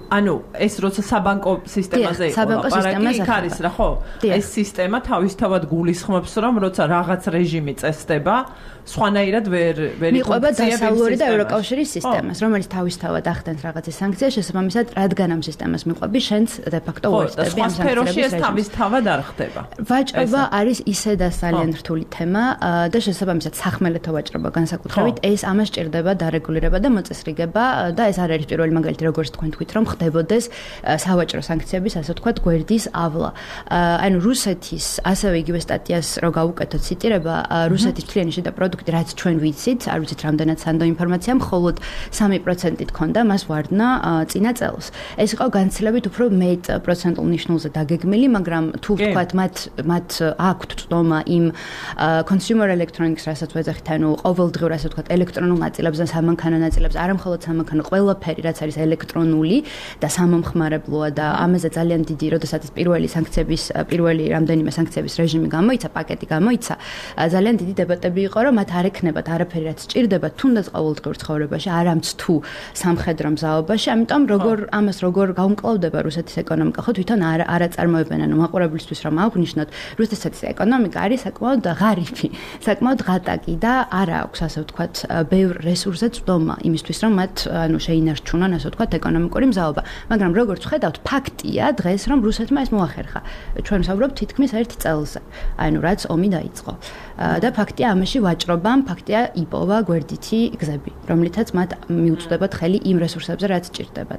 ანუ ეს როცა საბანკო სისტემაზე იყო, საბანკო სისტემაზე იქ არის რა ხო? ეს სისტემა თავისთავად გულისხმობს, რომ როცა რაღაც რეჟიმი წესდება, სხვანაირად ვერ ვერ მიყვება დასავლური და ევროკავშირის სისტემას, რომელიც თავისთავად ახდენს რაღაცის სანქციას, შესაბამისად, რადგან ამ სისტემას მიყვები, შენც de facto უერთდები ამ სფეროში ეს თავისთავად არ ხდება. ვაჭრობა არის ისედაც ძალიან რთული თემა და შესაბამისად სახმელეთო ვაჭრობა განსაკუთრებით ეს ამას ჭირდება დარეგულირება და მოწესრიგება და ეს არ არის პირველი მაგალითი, როგორც თქვენ თქვით, რომ ხდებოდეს სავაჭრო სანქციების, ასე ვთქვათ, გვერდის ავლა. ანუ რუსეთის ასევე იგივე სტატიას რო გავუკეთოთ ციტირება, რუსეთის მთლიანი შიდა პროდუქტი, რაც ჩვენ ვიცით, არ ვიცით რამდენად სანდო ინფორმაცია, მხოლოდ სამი პროცენტით ქონდა მას ვარდნა წინა წელს. ეს იყო განცილებით უფრო მეტ პროცენტულ ნიშნულზე დაგეგმილი, მაგრამ თუ ვთქვათ, მათ მათ აქვთ წდომა იმ consumer electronics, რასაც ვეძახით, ანუ ყოველდღიურ, ასე ვთქვათ, ელექტრონულ ნაწილებს და სამანქანო ნაწილებს, არა მხოლოდ სამანქანო, ყველაფერი, რაც არის ელექტრონული და სამომხმარებლოა და ამაზე ძალიან დიდი, როდესაც პირველი სანქციების, პირველი რამდენიმე სანქციების რეჟიმი გამოიცა, პაკეტი გამოიცა, ძალიან დიდი დებატები იყო, რომ მათ არ ექნებათ არაფერი, რაც სჭირდება თუნდაც ყოველდღიურ ცხოვრებაში, არამც თუ სამხედრო მზაობაში, ამიტომ როგორ ამას როგორ გაუმკლავდება რუსეთის ეკონომიკა, ხო თვითონ არ არ აწარმოებენ, ანუ მაყურებლისთვის რომ აღვნიშნოთ, რუსეთის ეკონომიკა არის საკმაოდ ღარიბი, საკმაოდ ღატაკი და არ აქვს, ასე ვთქვათ, ბევრ რესურსზე წვდომა იმისთვის, რომ მათ ანუ შეინარჩუნონ, ასე ვთქვათ, ეკონომიკური მზაობა. მაგრამ როგორც ხედავთ, ფაქტია დღეს, რომ რუსეთმა ეს მოახერხა. ჩვენ ვსაუბრობთ თითქმის ერთ წელზე, ანუ რაც ომი დაიწყო. და ფაქტია ამაში ვაჭრობამ, ფაქტია იპოვა გვერდითი გზები, რომლითაც მათ მიუწვდებათ ხელი იმ რესურსებზე, რაც სჭირდებათ.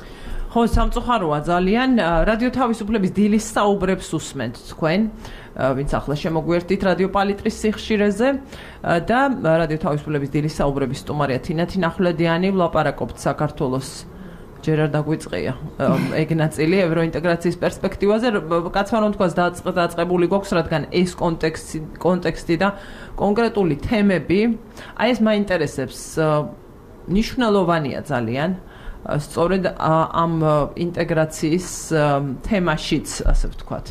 ხო, სამწუხაროა ძალიან. რადიო თავისუფლების დილის საუბრებს უსმენთ თქვენ, ვინც ახლა შემოგვიერთდით რადიო პალიტრის სიხშირეზე და რადიო თავისუფლების დილის საუბრების სტუმარია თინათი ნახვლედიანი, ვლაპარაკობთ საქართველოს ჯერ არ დაგვიწყია ეგ ნაწილი ევროინტეგრაციის პერსპექტივაზე. კაცმა რომ თქვას დაწყებული გვაქვს, რადგან ეს კონტექსტი კონტექსტი და კონკრეტული თემები, აი ეს მაინტერესებს, მნიშვნელოვანია ძალიან. სწორედ ამ ინტეგრაციის თემაშიც, ასე ვთქვათ.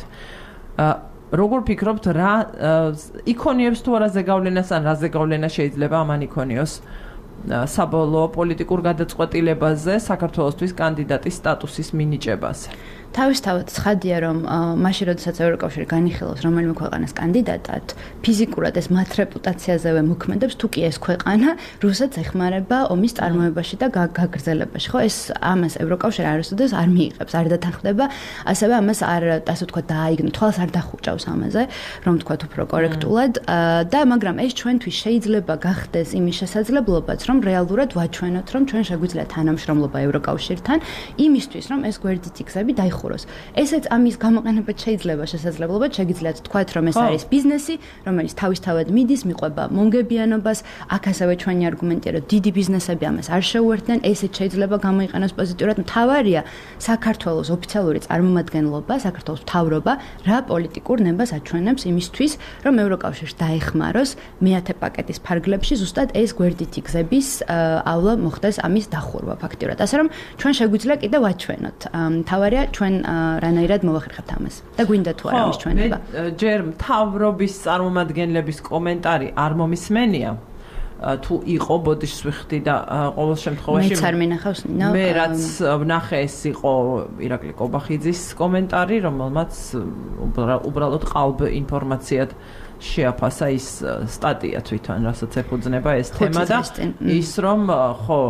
როგორ ფიქრობთ, რა იქონიებს თუ არა ზეგავლენას, ან რა ზეგავლენა შეიძლება ამან იქონიოს საბოლოო პოლიტიკურ გადაწყვეტილებაზე საქართველოსთვის კანდიდატის სტატუსის მინიჭებაზე? თავისთავად ცხადია, რომ მაშინ როდესაც ევროკავშირი განიხილავს რომელიმე ქვეყანას კანდიდატად, ფიზიკურად ეს მათ რეპუტაციაზევე მოქმედებს, თუ კი ეს ქვეყანა რუსეთს ეხმარება ომის წარმოებაში და გაგრძელებაში. ხო, ეს ამას ევროკავშირი არასოდეს არ მიიღებს, არ დათანხმდება, ასევე ამას არ, ასე ვთქვათ, დააიგნო, თვალს არ დახუჭავს ამაზე, რომ ვთქვათ უფრო კორექტულად და მაგრამ ეს ჩვენთვის შეიძლება გახდეს იმის შესაძლებლობაც, რომ რეალურად ვაჩვენოთ, რომ ჩვენ შეგვიძლია თანამშრომლობა ევროკავშირთან, იმისთვის, რომ ეს გვერდითი გზები დაიხუროს. ესეც ამის გამოყენებაც შეიძლება შესაძლებლობად, შეგიძლიათ თქვათ, რომ ეს არის ბიზნესი, რომელიც თავისთავად მიდის, მიყვება მონგებიანობას, აქ ასევე ჩვენი არგუმენტია, რომ დიდი ბიზნესები ამას არ შეუერთდნენ, ესეც შეიძლება გამოიყენოს პოზიტიურად. მთავარია საქართველოს ოფიციალური წარმომადგენლობა, საქართველოს მთავრობა, რა პოლიტიკურ ნებას აჩვენებს იმისთვის, რომ ევროკავშირს დაეხმაროს მეათე პაკეტის ფარგლებში ზუსტად ეს გვერდითი გზების ავლა მოხდეს ამის დახურვა ფაქტიურად. ასე რომ ჩვენ შეგვიძლია კიდე ვაჩვენოთ. მთავარია ჩვენ რანაირად მოვახერხებთ ამას და გვინდა თუ არა ამის ჩვენება. ჯერ მთავრობის წარმომადგენლების კომენტარი არ მომისმენია, თუ იყო ბოდიშს ვიხდი და ყოველ შემთხვევაში მეც არ მინახავს ნინო. მე რაც ვნახე, ეს იყო ირაკლი კობახიძის კომენტარი, რომელმაც უბრალოდ ყალბ ინფორმაციად შეაფასა ის სტატია თვითონ, რასაც ეფუძნება ეს თემა და ის რომ ხო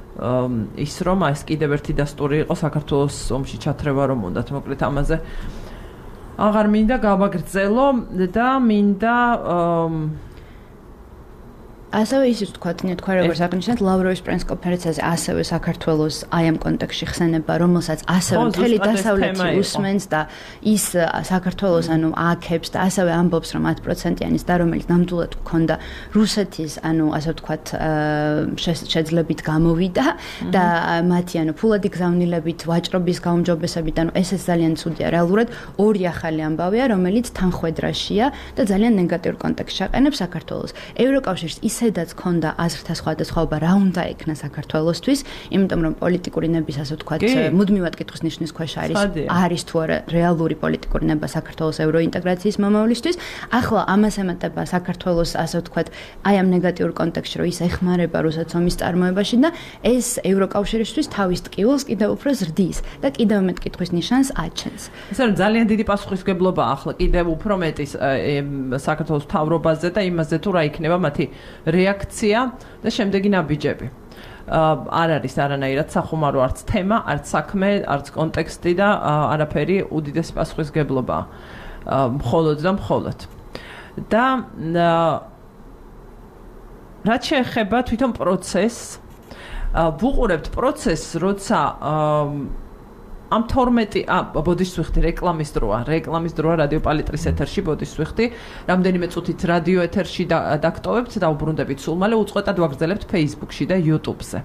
ის რომ ეს კიდევ ერთი დასტური იყო საქართველოს ომში ჩათრევა რომ უნდათ, მოკლედ ამაზე აღარ მინდა გავაგრძელო და მინდა ასევე ისიც თქვათ, თქვა როგორც აღნიშნეთ, ლავროვის პრესკონფერენციაზე ასევე საქართველოს აი ამ კონტექსტში ხსენება, რომელსაც ასევე მთელი დასავლეთი უსმენს და ის საქართველოს ანუ ააქებს და ასევე ამბობს, რომ ათ პროცენტიანის და რომელიც ნამდვილად გქონდა რუსეთის, ანუ ასე ვთქვათ, შეძლებით გამოვიდა და მათი ანუ ფულადი გზავნილებით, ვაჭრობის გაუმჯობესებით, ანუ ესეც ძალიან ცუდია. რეალურად ორი ახალი ამბავია, რომელიც თანხვედრაშია და ძალიან ნეგატიურ კონტექსტში აყენებს საქართველოს. ევროკავშირს ისე ისედაც ქონდა აზრთა სხვადასხვაობა რა უნდა ექნა საქართველოსთვის, იმიტომ რომ პოლიტიკური ნების ასე ვთქვათ, მუდმივად კითხვის ნიშნის ქვეშ არის, არის თუ არა რეალური პოლიტიკური ნება საქართველოს ევროინტეგრაციის მომავლისთვის. ახლა ამას ემატება საქართველოს ასე ვთქვათ, აი ამ ნეგატიურ კონტექსტში, რომ ის ეხმარება რუსეთს ომის წარმოებაში და ეს ევროკავშირისთვის თავის ტკივილს კიდევ უფრო ზრდის და კიდევ მეტ კითხვის ნიშანს აჩენს. ესე რომ ძალიან დიდი პასუხისმგებლობა ახლა კიდევ უფრო მეტის საქართველოს მთავრობაზე და იმაზე თუ რა იქნება მათი რეაქცია და შემდეგი ნაბიჯები. არ არის არანაირად სახუმარო არც თემა, არც საქმე, არც კონტექსტი და არაფერი უდიდესი პასუხისმგებლობა მხოლოდ და მხოლოდ. და რაც შეეხება თვითონ პროცესს, ვუყურებთ პროცესს, როცა ამ თორმეტი ბოდიშს ვიხდი რეკლამის დროა, რეკლამის დროა რადიო პალიტრის ეთერში ბოდიშს ვიხდი, რამდენიმე წუთით რადიო ეთერში დაგტოვებთ და უბრუნდებით სულ მალე უწყვეტად ვაგრძელებთ Facebook-ში და YouTube-ზე.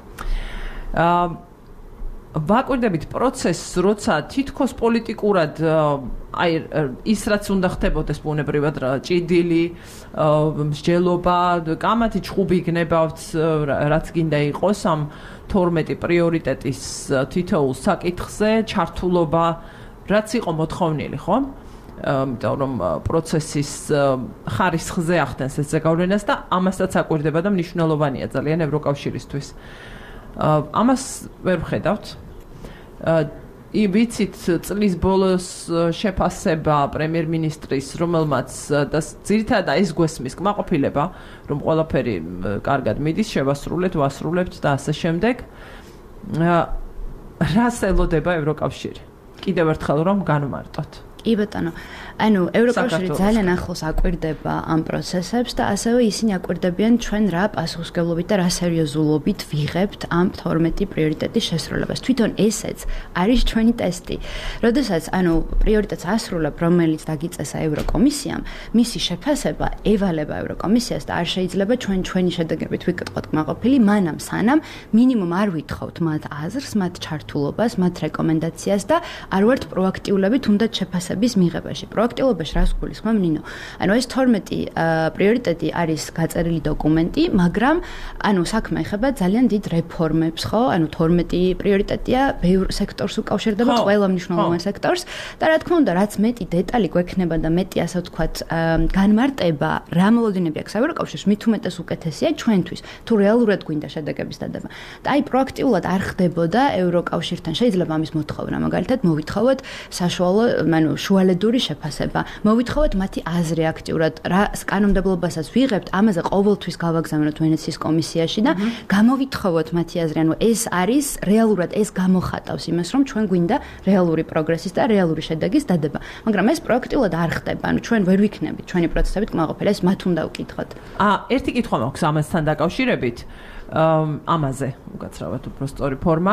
ვაკვირდებით პროცესს, როცა თითქოს პოლიტიკურად აი ის რაც უნდა ხდებოდეს ბუნებრივად ჭიდილი, მსჯელობა, კამათი ჩხუბი გნებავთ, რაც გინდა იყოს ამ თორმეტი პრიორიტეტის თითოეულ საკითხზე, ჩართულობა, რაც იყო მოთხოვნილი, ხო? იმიტომ რომ პროცესის ხარისხზე ახდენს ეს ზეგავლენას და ამასაც აკვირდება და მნიშვნელოვანია ძალიან ევროკავშირისთვის. ამას ვერ ვხედავთ. ი ვიცით წლის ბოლოს შეფასება პრემიერ-მინისტრის, რომელმაც და ძირითადად ის გვესმის კმაყოფილება, რომ ყველაფერი კარგად მიდის, შევასრულეთ, ვასრულებთ და ასე შემდეგ. რას ელოდება ევროკავშირი? კიდევ ერთხელ რომ განმარტოთ. კი ბატონო, ანუ ევროკავშირი ძალიან ახლოს აკვირდება ამ პროცესებს და ასევე ისინი აკვირდებიან ჩვენ რა პასუხისმგებლობით და რა სერიოზულობით ვიღებთ ამ თორმეტი პრიორიტეტის შესრულებას. თვითონ ესეც არის ჩვენი ტესტი. როდესაც ანუ პრიორიტეტს ასრულებ, რომელიც დაგიწესა ევროკომისიამ, მისი შეფასება ევალება ევროკომისიას და არ შეიძლება ჩვენ ჩვენი შედეგებით ვიკითხოთ კმაყოფილი, მანამ სანამ მინიმუმ არ ვითხოვთ მათ აზრს, მათ ჩართულობას, მათ რეკომენდაციას და არ ვართ პროაქტიულები თუნდაც შეფასების მიღებაში. პროაქტიულობაში რას გულისხმობ ნინო? ანუ ეს თორმეტი პრიორიტეტი არის გაწერილი დოკუმენტი, მაგრამ ანუ საქმე ეხება ძალიან დიდ რეფორმებს, ხო? ანუ თორმეტი პრიორიტეტია, ბევრ სექტორს უკავშირდება, ყველა მნიშვნელოვან სექტორს და რა თქმა უნდა, რაც მეტი დეტალი გვექნება და მეტი ასე ვთქვათ, განმარტება, რა მოლოდინები აქვს ევროკავშირს, მით უმეტეს უკეთესია ჩვენთვის, თუ რეალურად გვინდა შედეგების დადება. და აი პროაქტიულად არ ხდებოდა ევროკავშირთან. შეიძლება ამის მოთხოვნა, მაგალითად, მოვითხოვოთ საშუალო, ანუ შუალედური შეფასება. მოვითხოვოთ მათი აზრი აქტიურად, რა კანონმდებლობასაც ვიღებთ, ამაზე ყოველთვის გავაგზავნოთ ვენეციის კომისიაში და გამოვითხოვოთ მათი აზრი. ანუ ეს არის რეალურად ეს გამოხატავს იმას, რომ ჩვენ გვინდა რეალური პროგრესის და რეალური შედეგის დადება. მაგრამ ეს პროაქტიულად არ ხდება. ანუ ჩვენ ვერ ვიქნებით ჩვენი პროცესებით კმაყოფილი, ეს მათ უნდა უკითხოთ. ა, ერთი კითხვა მაქვს ამასთან დაკავშირებით. ამაზე, უკაცრავად უფრო სწორი ფორმა.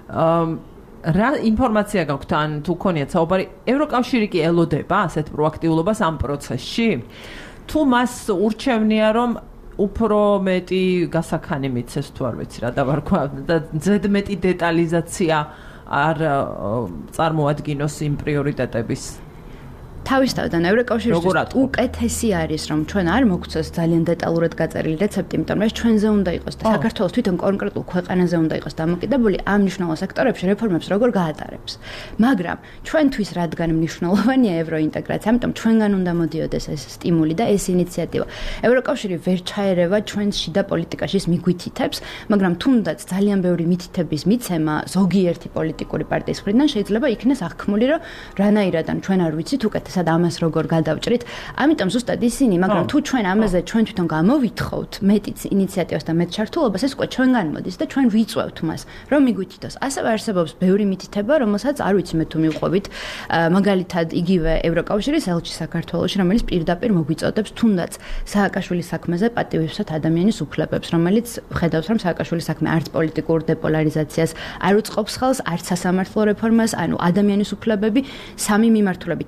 რა ინფორმაცია გაქვთ ან თუ გქონიათ საუბარი, ევროკავშირი კი ელოდება ასეთ პროაქტიულობას ამ პროცესში? თუ მას ურჩევნია, რომ უფრო მეტი გასაქანი მიცეს, თუ არ ვიცი რა დავარქვა და ზედმეტი დეტალიზაცია არ წარმოადგინოს იმ პრიორიტეტების? თავისთავად ევროკავშირისთვის უკეთესი არის, რომ ჩვენ არ მოგვცეს ძალიან დეტალურად გაწერილი რეცეპტი, იმიტომ რომ ეს ჩვენზე უნდა იყოს და საქართველოს თვითონ კონკრეტულ ქვეყანაზე უნდა იყოს დამოკიდებული ამ მნიშვნელოვან სექტორებში რეფორმებს როგორ გაატარებს. მაგრამ ჩვენთვის რადგან მნიშვნელოვანია ევროინტეგრაცია, ამიტომ ჩვენგან უნდა მოდიოდეს ეს სტიმული და ეს ინიციატივა. ევროკავშირი ვერ ჩაერევა ჩვენს შიდა პოლიტიკაში მიგვითითებს, მაგრამ თუნდაც ძალიან ბევრი მითითების მიცემა ზოგიერთი პოლიტიკური პარტიის მხრიდან შეიძლება იქნეს აღქმული, რომ რანაირად ან ჩვენ არ ვიცით უკეთესად ამას როგორ გადავჭრით. ამიტომ ზუსტად ისინი, მაგრამ თუ ჩვენ ამაზე ჩვენ თვითონ გამოვითხოვთ მეტიც ინიციატივას და მეტ ჩართულობას, ეს უკვე ჩვენგან მოდის და ჩვენ ვიწვევთ მას, რომ მიგვითითოს. ასევე არსებობს ბევრი მითითება, რომელსაც არ ვიცი მე თუ მივყვებით, მაგალითად იგივე ევროკავშირის ელჩი საქართველოში, რომელიც პირდაპირ მოგვიწოდებს თუნდაც სააკაშვილის საქმეზე პატივისცემ ადამიანის უფლებებს, რომელიც ხედავს, რომ სააკაშვილის საქმე არც პოლიტიკურ დეპოლარიზაციას არ უწყობს ხელს, არც სასამართლო რეფორმას, ანუ ადამიანის უფლებები სამი მიმართულებით მინიმუმ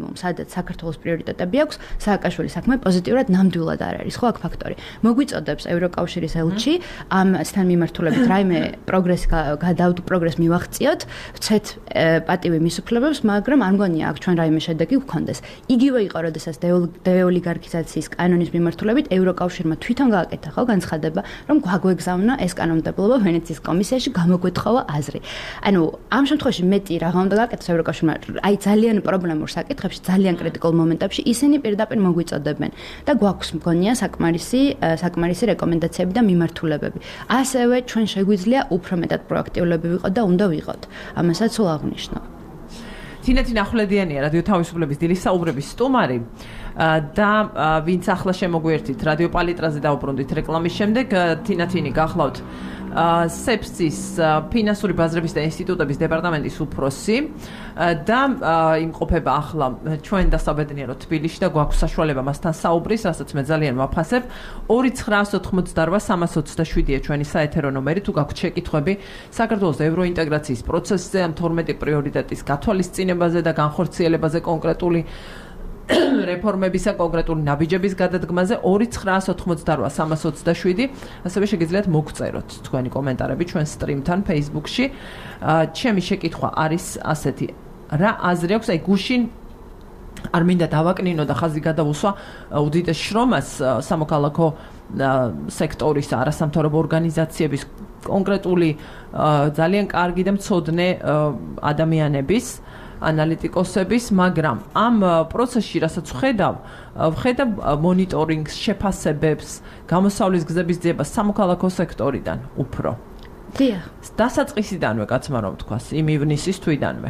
მინიმუმ, სადაც საქართველოს პრიორიტეტები აქვს, სააკაშვილის საქმე პოზიტიურად ნამდვილად არ არის, ხო აქ ფაქტორი. მოგვიწოდებს ევროკავშირის ელჩი ამ სთან მიმართულებით რაიმე პროგრესი გადავდ პროგრესს მივაღწიოთ, ვცეთ პატივი მის უფლებებს, მაგრამ არ მგონია აქ ჩვენ რაიმე შედეგი გვქონდეს. იგივე იყო, როდესაც დეოლიგარქიზაციის კანონის მიმართულებით ევროკავშირმა თვითონ გააკეთა ხო განცხადება, რომ გვაგვეგზავნა ეს კანონმდებლობა ვენეციის კომისიაში, გამოგვეთხოვა აზრი. ანუ ამ შემთხვევაში მეტი რაღა უნდა გააკეთოს ევროკავშირმა, აი ძალიან პრობლემურ საკითხებში, ძალიან კრიტიკულ მომენტებში ისინი პირდაპირ მოგვიწოდებენ და გვაქვს მგონია საკმარისი საკმარისი რეკომენდაციები და მიმართულებები. ასევე ჩვენ შეგვიძლია უფრო მეტად პროაქტიულები ვიყოთ და უნდა ვიყოთ. ამასაც სულ აღნიშნავ. თინათი ნახვლედიანია რადიო თავისუფლების დილის საუბრების სტუმარი და ვინც ახლა შემოგვიერთით რადიო პალიტრაზე დავუბრუნდით რეკლამის შემდეგ თინათინი გახლავთ სეფსის ფინანსური ბაზრების და ინსტიტუტების დეპარტამენტის უფროსი და იმყოფება ახლა ჩვენ დასაბედნიერო თბილისში და გვაქვს საშუალება მასთან საუბრის, რასაც მე ძალიან ვაფასებ. ორი ცხრაას ოთხმოცდარვა სამას ოცდაშვიდია ჩვენი საეთერო ნომერი, თუ გაქვთ შეკითხვები საქართველოს ევროინტეგრაციის პროცესზე, ამ თორმეტი პრიორიტეტის გათვალისწინებაზე და განხორციელებაზე კონკრეტული რეფორმებისა კონკრეტული ნაბიჯების გადადგმაზე ორი ცხრაას ოთხმოცდარვა სამას ოცდაშვიდი ასევე შეგიძლიათ მოგწეროთ თქვენი კომენტარები ჩვენ სტრიმთან Facebook-ში. ჩემი შეკითხვა არის ასეთი, რა აზრი აქვს აი გუშინ არ მინდა დავაკნინო და ხაზი გადავუსვა უდიდეს შრომას სამოქალაქო სექტორის არასამთავრობო ორგანიზაციების კონკრეტული ძალიან კარგი და მცოდნე ადამიანების ანალიტიკოსების, მაგრამ ამ პროცესში, რასაც ვხედავ, ვხედავ მონიტორინგს, შეფასებებს, გამოსავლის გზების ძიებას სამოქალაქო სექტორიდან უფრო. დიახ. დასაწყისიდანვე, კაცმა რომ თქვას, იმ ივნისის თვიდანვე.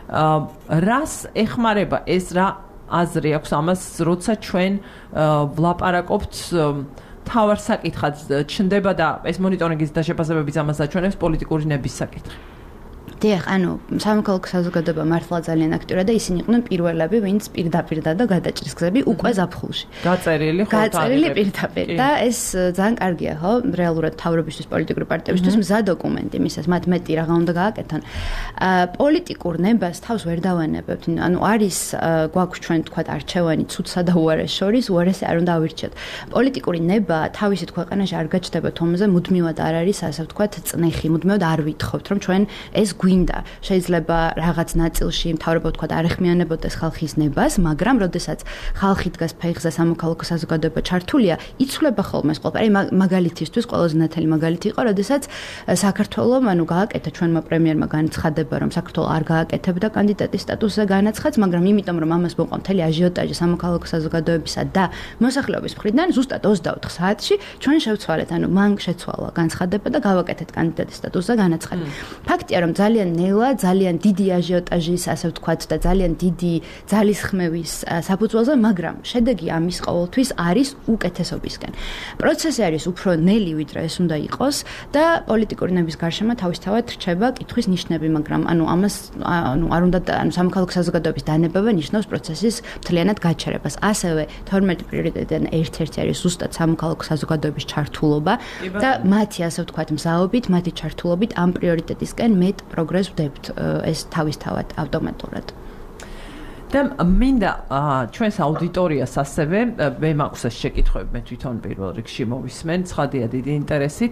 რას ეხმარება ეს რა აზრი აქვს ამას, როცა ჩვენ ვლაპარაკობთ თავარ საკითხად ჩნდება და ეს მონიტორინგის და შეფასებების ამას აჩვენებს პოლიტიკური ნების საკითხი. დიახ, ანუ სამოქალაქო საზოგადოება მართლა ძალიან აქტიურია და ისინი იყვნენ პირველები, ვინც პირდაპირ და გადაჭრის გზები უკვე ზაფხულში. გაწერილი ხო? გაწერილი პირდაპირ და ეს ძალიან კარგია, ხო? რეალურად თავრობისთვის, პოლიტიკური პარტიებისთვის მზა დოკუმენტი, მისას მათ მეტი რაღა უნდა გააკეთონ. პოლიტიკურ ნებას თავს ვერ დავანებებთ. ანუ არის გვაქვს ჩვენ თქვა არჩევანი ცუდსა და უარეს შორის, უარესი არ უნდა ავირჩიოთ. პოლიტიკური ნება თავისით ქვეყანაში არ გაჩნდება თომზე, მუდმივად არ არის, ასე ვთქვათ, წნეხი, მუდმივად არ ვითხოვთ, რომ ჩვენ ეს გვინდა. შეიძლება რაღაც ნაწილში მთავრობა თქვა არ ეხმიანებოდეს ხალხის ნებას, მაგრამ როდესაც ხალხი დგას ფეხზე სამოქალაქო საზოგადოება ჩართულია, იცვლება ხოლმე ეს ყველაფერი. მაგალითისთვის ყველაზე ნათელი მაგალითი იყო, როდესაც საქართველოს, ანუ გააკეთა ჩვენმა პრემიერმა განცხადება, რომ საქართველოს არ გააკეთებდა კანდიდატის სტატუსზე განაცხადს, მაგრამ იმიტომ რომ ამას მოყვა მთელი აჟიოტაჟი სამოქალაქო საზოგადოებისა და მოსახლეობის მხრიდან, ზუსტად ოცდაოთხ საათში ჩვენ შევცვალეთ, ანუ მან შეცვალა განცხადება და გავაკეთეთ კანდიდატის სტატუსზე განაცხადი. ფაქტია, რომ ძალიან ნელა, ძალიან დიდი აჟიოტაჟის, ასე ვთქვათ და ძალიან დიდი ძალისხმევის საფუძველზე, მაგრამ შედეგი ამის ყოველთვის არის უკეთესობისკენ. პროცესი არის უფრო ნელი, ვიდრე ეს უნდა იყოს და პოლიტიკური ნების გარშემო თავისთავად რჩება კითხვის ნიშნები, მაგრამ ანუ ამას ანუ არ უნდა ანუ სამოქალაქო საზოგადოების დანებება ნიშნავს პროცესის მთლიანად გაჩერებას. ასევე თორმეტი პრიორიტეტიდან ერთ-ერთი არის ზუსტად სამოქალაქო საზოგადოების ჩართულობა და მათი, ასე ვთქვათ, მზაობით, მათი ჩართულობით ამ პრიორიტეტისკენ მეტ პროგრესს ვდებთ ეს თავისთავად ავტომატურად. და მინდა ჩვენს აუდიტორიას ასევე მე მაქვს ეს შეკითხვები, მე თვითონ პირველ რიგში მოვისმენ, ცხადია დიდი ინტერესით.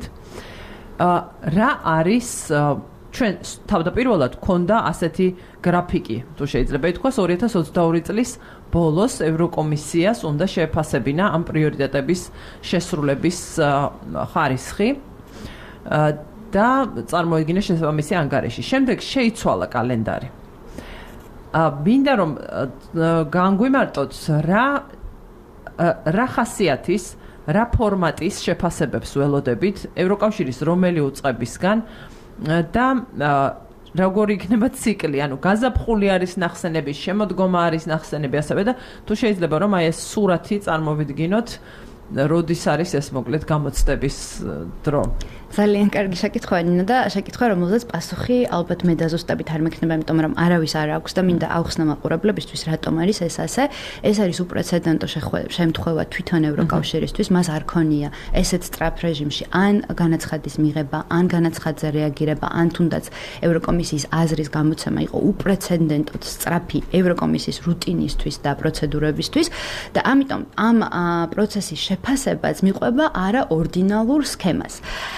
რა არის ჩვენ თავდაპირველად გქონდა ასეთი გრაფიკი, თუ შეიძლება ითქვას, ორი ათას ოცდაორი წლის ბოლოს ევროკომისიას უნდა შეეფასებინა ამ პრიორიტეტების შესრულების ხარისხი და წარმოედგინა შესაბამისი ანგარიში. შემდეგ შეიცვალა კალენდარი. მინდა რომ განგვიმარტოთ რა რა ხასიათის, რა ფორმატის შეფასებებს ველოდებით ევროკავშირის რომელი უწყებისგან და როგორი იქნება ციკლი, ანუ გაზაფხული არის ნახსენები, შემოდგომა არის ნახსენები, ასევე და თუ შეიძლება რომ აი ეს სურათი წარმოვიდგინოთ, როდის არის ეს მოკლედ გამოცდების დრო. ძალიან კარგი შეკითხვა ნინა და შეკითხვა რომელზეც პასუხი ალბათ მე დაზუსტებით არ მექნება, იმიტომ რომ არავის არ აქვს და მინდა აუხსნა მაყურებლებისთვის რატომ არის ეს ასე. ეს არის უპრეცედენტო შემთხვევა თვითონ ევროკავშირისთვის, მას არ ქონია ესეთ სწრაფ რეჟიმში ან განაცხადის მიღება, ან განაცხადზე რეაგირება, ან თუნდაც ევროკომისიის აზრის გამოცემა იყო უპრეცედენტოდ სწრაფი ევროკომისიის რუტინისთვის და პროცედურებისთვის და ამიტომ ამ პროცესის შეფასებაც მიყვება არაორდინალურ სქემას.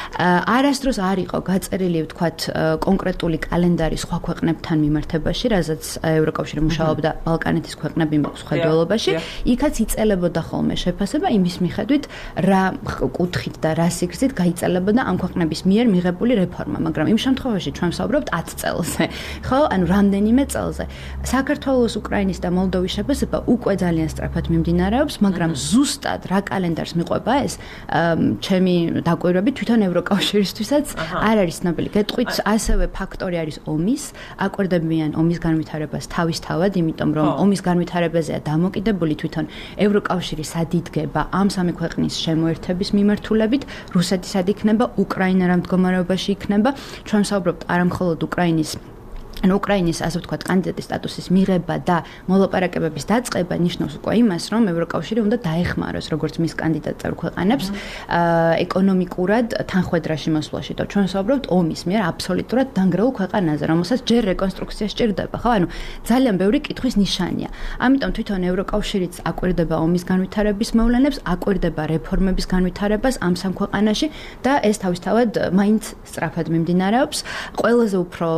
არასდროს არ იყო გაწერილი, ვთქვათ, კონკრეტული კალენდარი სხვა ქვეყნებთან მიმართებაში, რაზეც ევროკავშირი მუშაობდა ბალკანეთის ქვეყნები მხედველობაში, იქაც იწელებოდა ხოლმე შეფასება იმის მიხედვით, რა კუთხით და რა სიგრძით გაიწელებოდა ამ ქვეყნების მიერ მიღებული რეფორმა, მაგრამ იმ შემთხვევაში ჩვენ ვსაუბრობთ ათ წელზე, ხო, ანუ რამდენიმე წელზე. საქართველოს, უკრაინის და მოლდოვის შეფასება უკვე ძალიან სწრაფად მიმდინარეობს, მაგრამ ზუსტად რა კალენდარს მიყვება ეს, ჩემი დაკვირვებით თვითონ ევროკავშირისთვისაც არ არის ცნობილი. გეტყვით, ასევე ფაქტორი არის ომის, აკვირდებიან ომის განვითარებას თავისთავად, იმიტომ რომ ომის განვითარებაზეა დამოკიდებული თვითონ ევროკავშირი სად იდგება ამ სამი ქვეყნის შემოერთების მიმართულებით, რუსეთი სად იქნება, უკრაინა რა მდგომარეობაში იქნება. ჩვენ ვსაუბრობთ არა მხოლოდ უკრაინის ანუ უკრაინის ასე ვთქვათ კანდიდატის სტატუსის მიღება და მოლაპარაკებების დაწყება ნიშნავს უკვე იმას, რომ ევროკავშირი უნდა დაეხმაროს როგორც მის კანდიდატ წევრ ქვეყანებს ეკონომიკურად თანხვედრაში მოსვლაში. და ჩვენ ვსაუბრობთ ომის მიერ აბსოლუტურად დანგრეულ ქვეყანაზე, რომელსაც ჯერ რეკონსტრუქცია სჭირდება, ხო? ანუ ძალიან ბევრი კითხვის ნიშანია. ამიტომ თვითონ ევროკავშირიც აკვირდება ომის განვითარების მოვლენებს, აკვირდება რეფორმების განვითარებას ამ სამ ქვეყანაში და ეს თავისთავად მაინც სწრაფად მიმდინარეობს. ყველაზე უფრო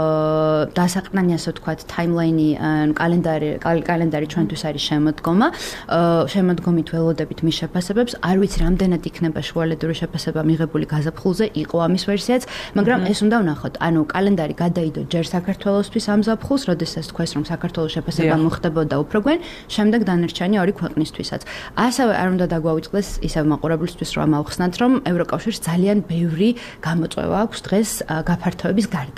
დასაყრდანი ასე ვთქვათ ტაიმლაინი კალენდარი კალენდარი ჩვენთვის არის შემოდგომა შემოდგომით ველოდებით მის შეფასებებს არ ვიცი რამდენად იქნება შუალედური შეფასება მიღებული გაზაფხულზე იყო ამის ვერსიაც მაგრამ ეს უნდა ვნახოთ ანუ კალენდარი გადაიდო ჯერ საქართველოსთვის ამ ზაფხულს როდესაც თქვეს რომ საქართველოს შეფასება მოხდებოდა უფრო გვენ შემდეგ დანარჩენი ორი ქვეყნისთვისაც ასევე არ უნდა დაგვაუწყდეს ისევ მაყურებლისთვის რომ ავხსნათ რომ ევროკავშირს ძალიან ბევრი გამოწვევა აქვს დღეს გაფართოების გარდა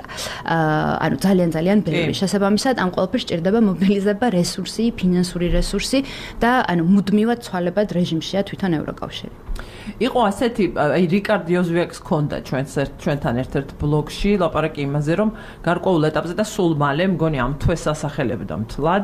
ანუ ძალიან ძალიან ბევრი. შესაბამისად, ამ ყველაფერს სჭირდება მობილიზება რესურსი, ფინანსური რესურსი და ანუ მუდმივად ცვალებად რეჟიმშია თვითონ ევროკავშირი. იყო ასეთი, აი რიკარდ იოზვიაკს ქონდა ჩვენს ჩვენთან ერთ-ერთ ბლოგში ლაპარაკი იმაზე, რომ გარკვეულ ეტაპზე და სულ მალე მგონი ამ თვეს ასახელებდა მთლად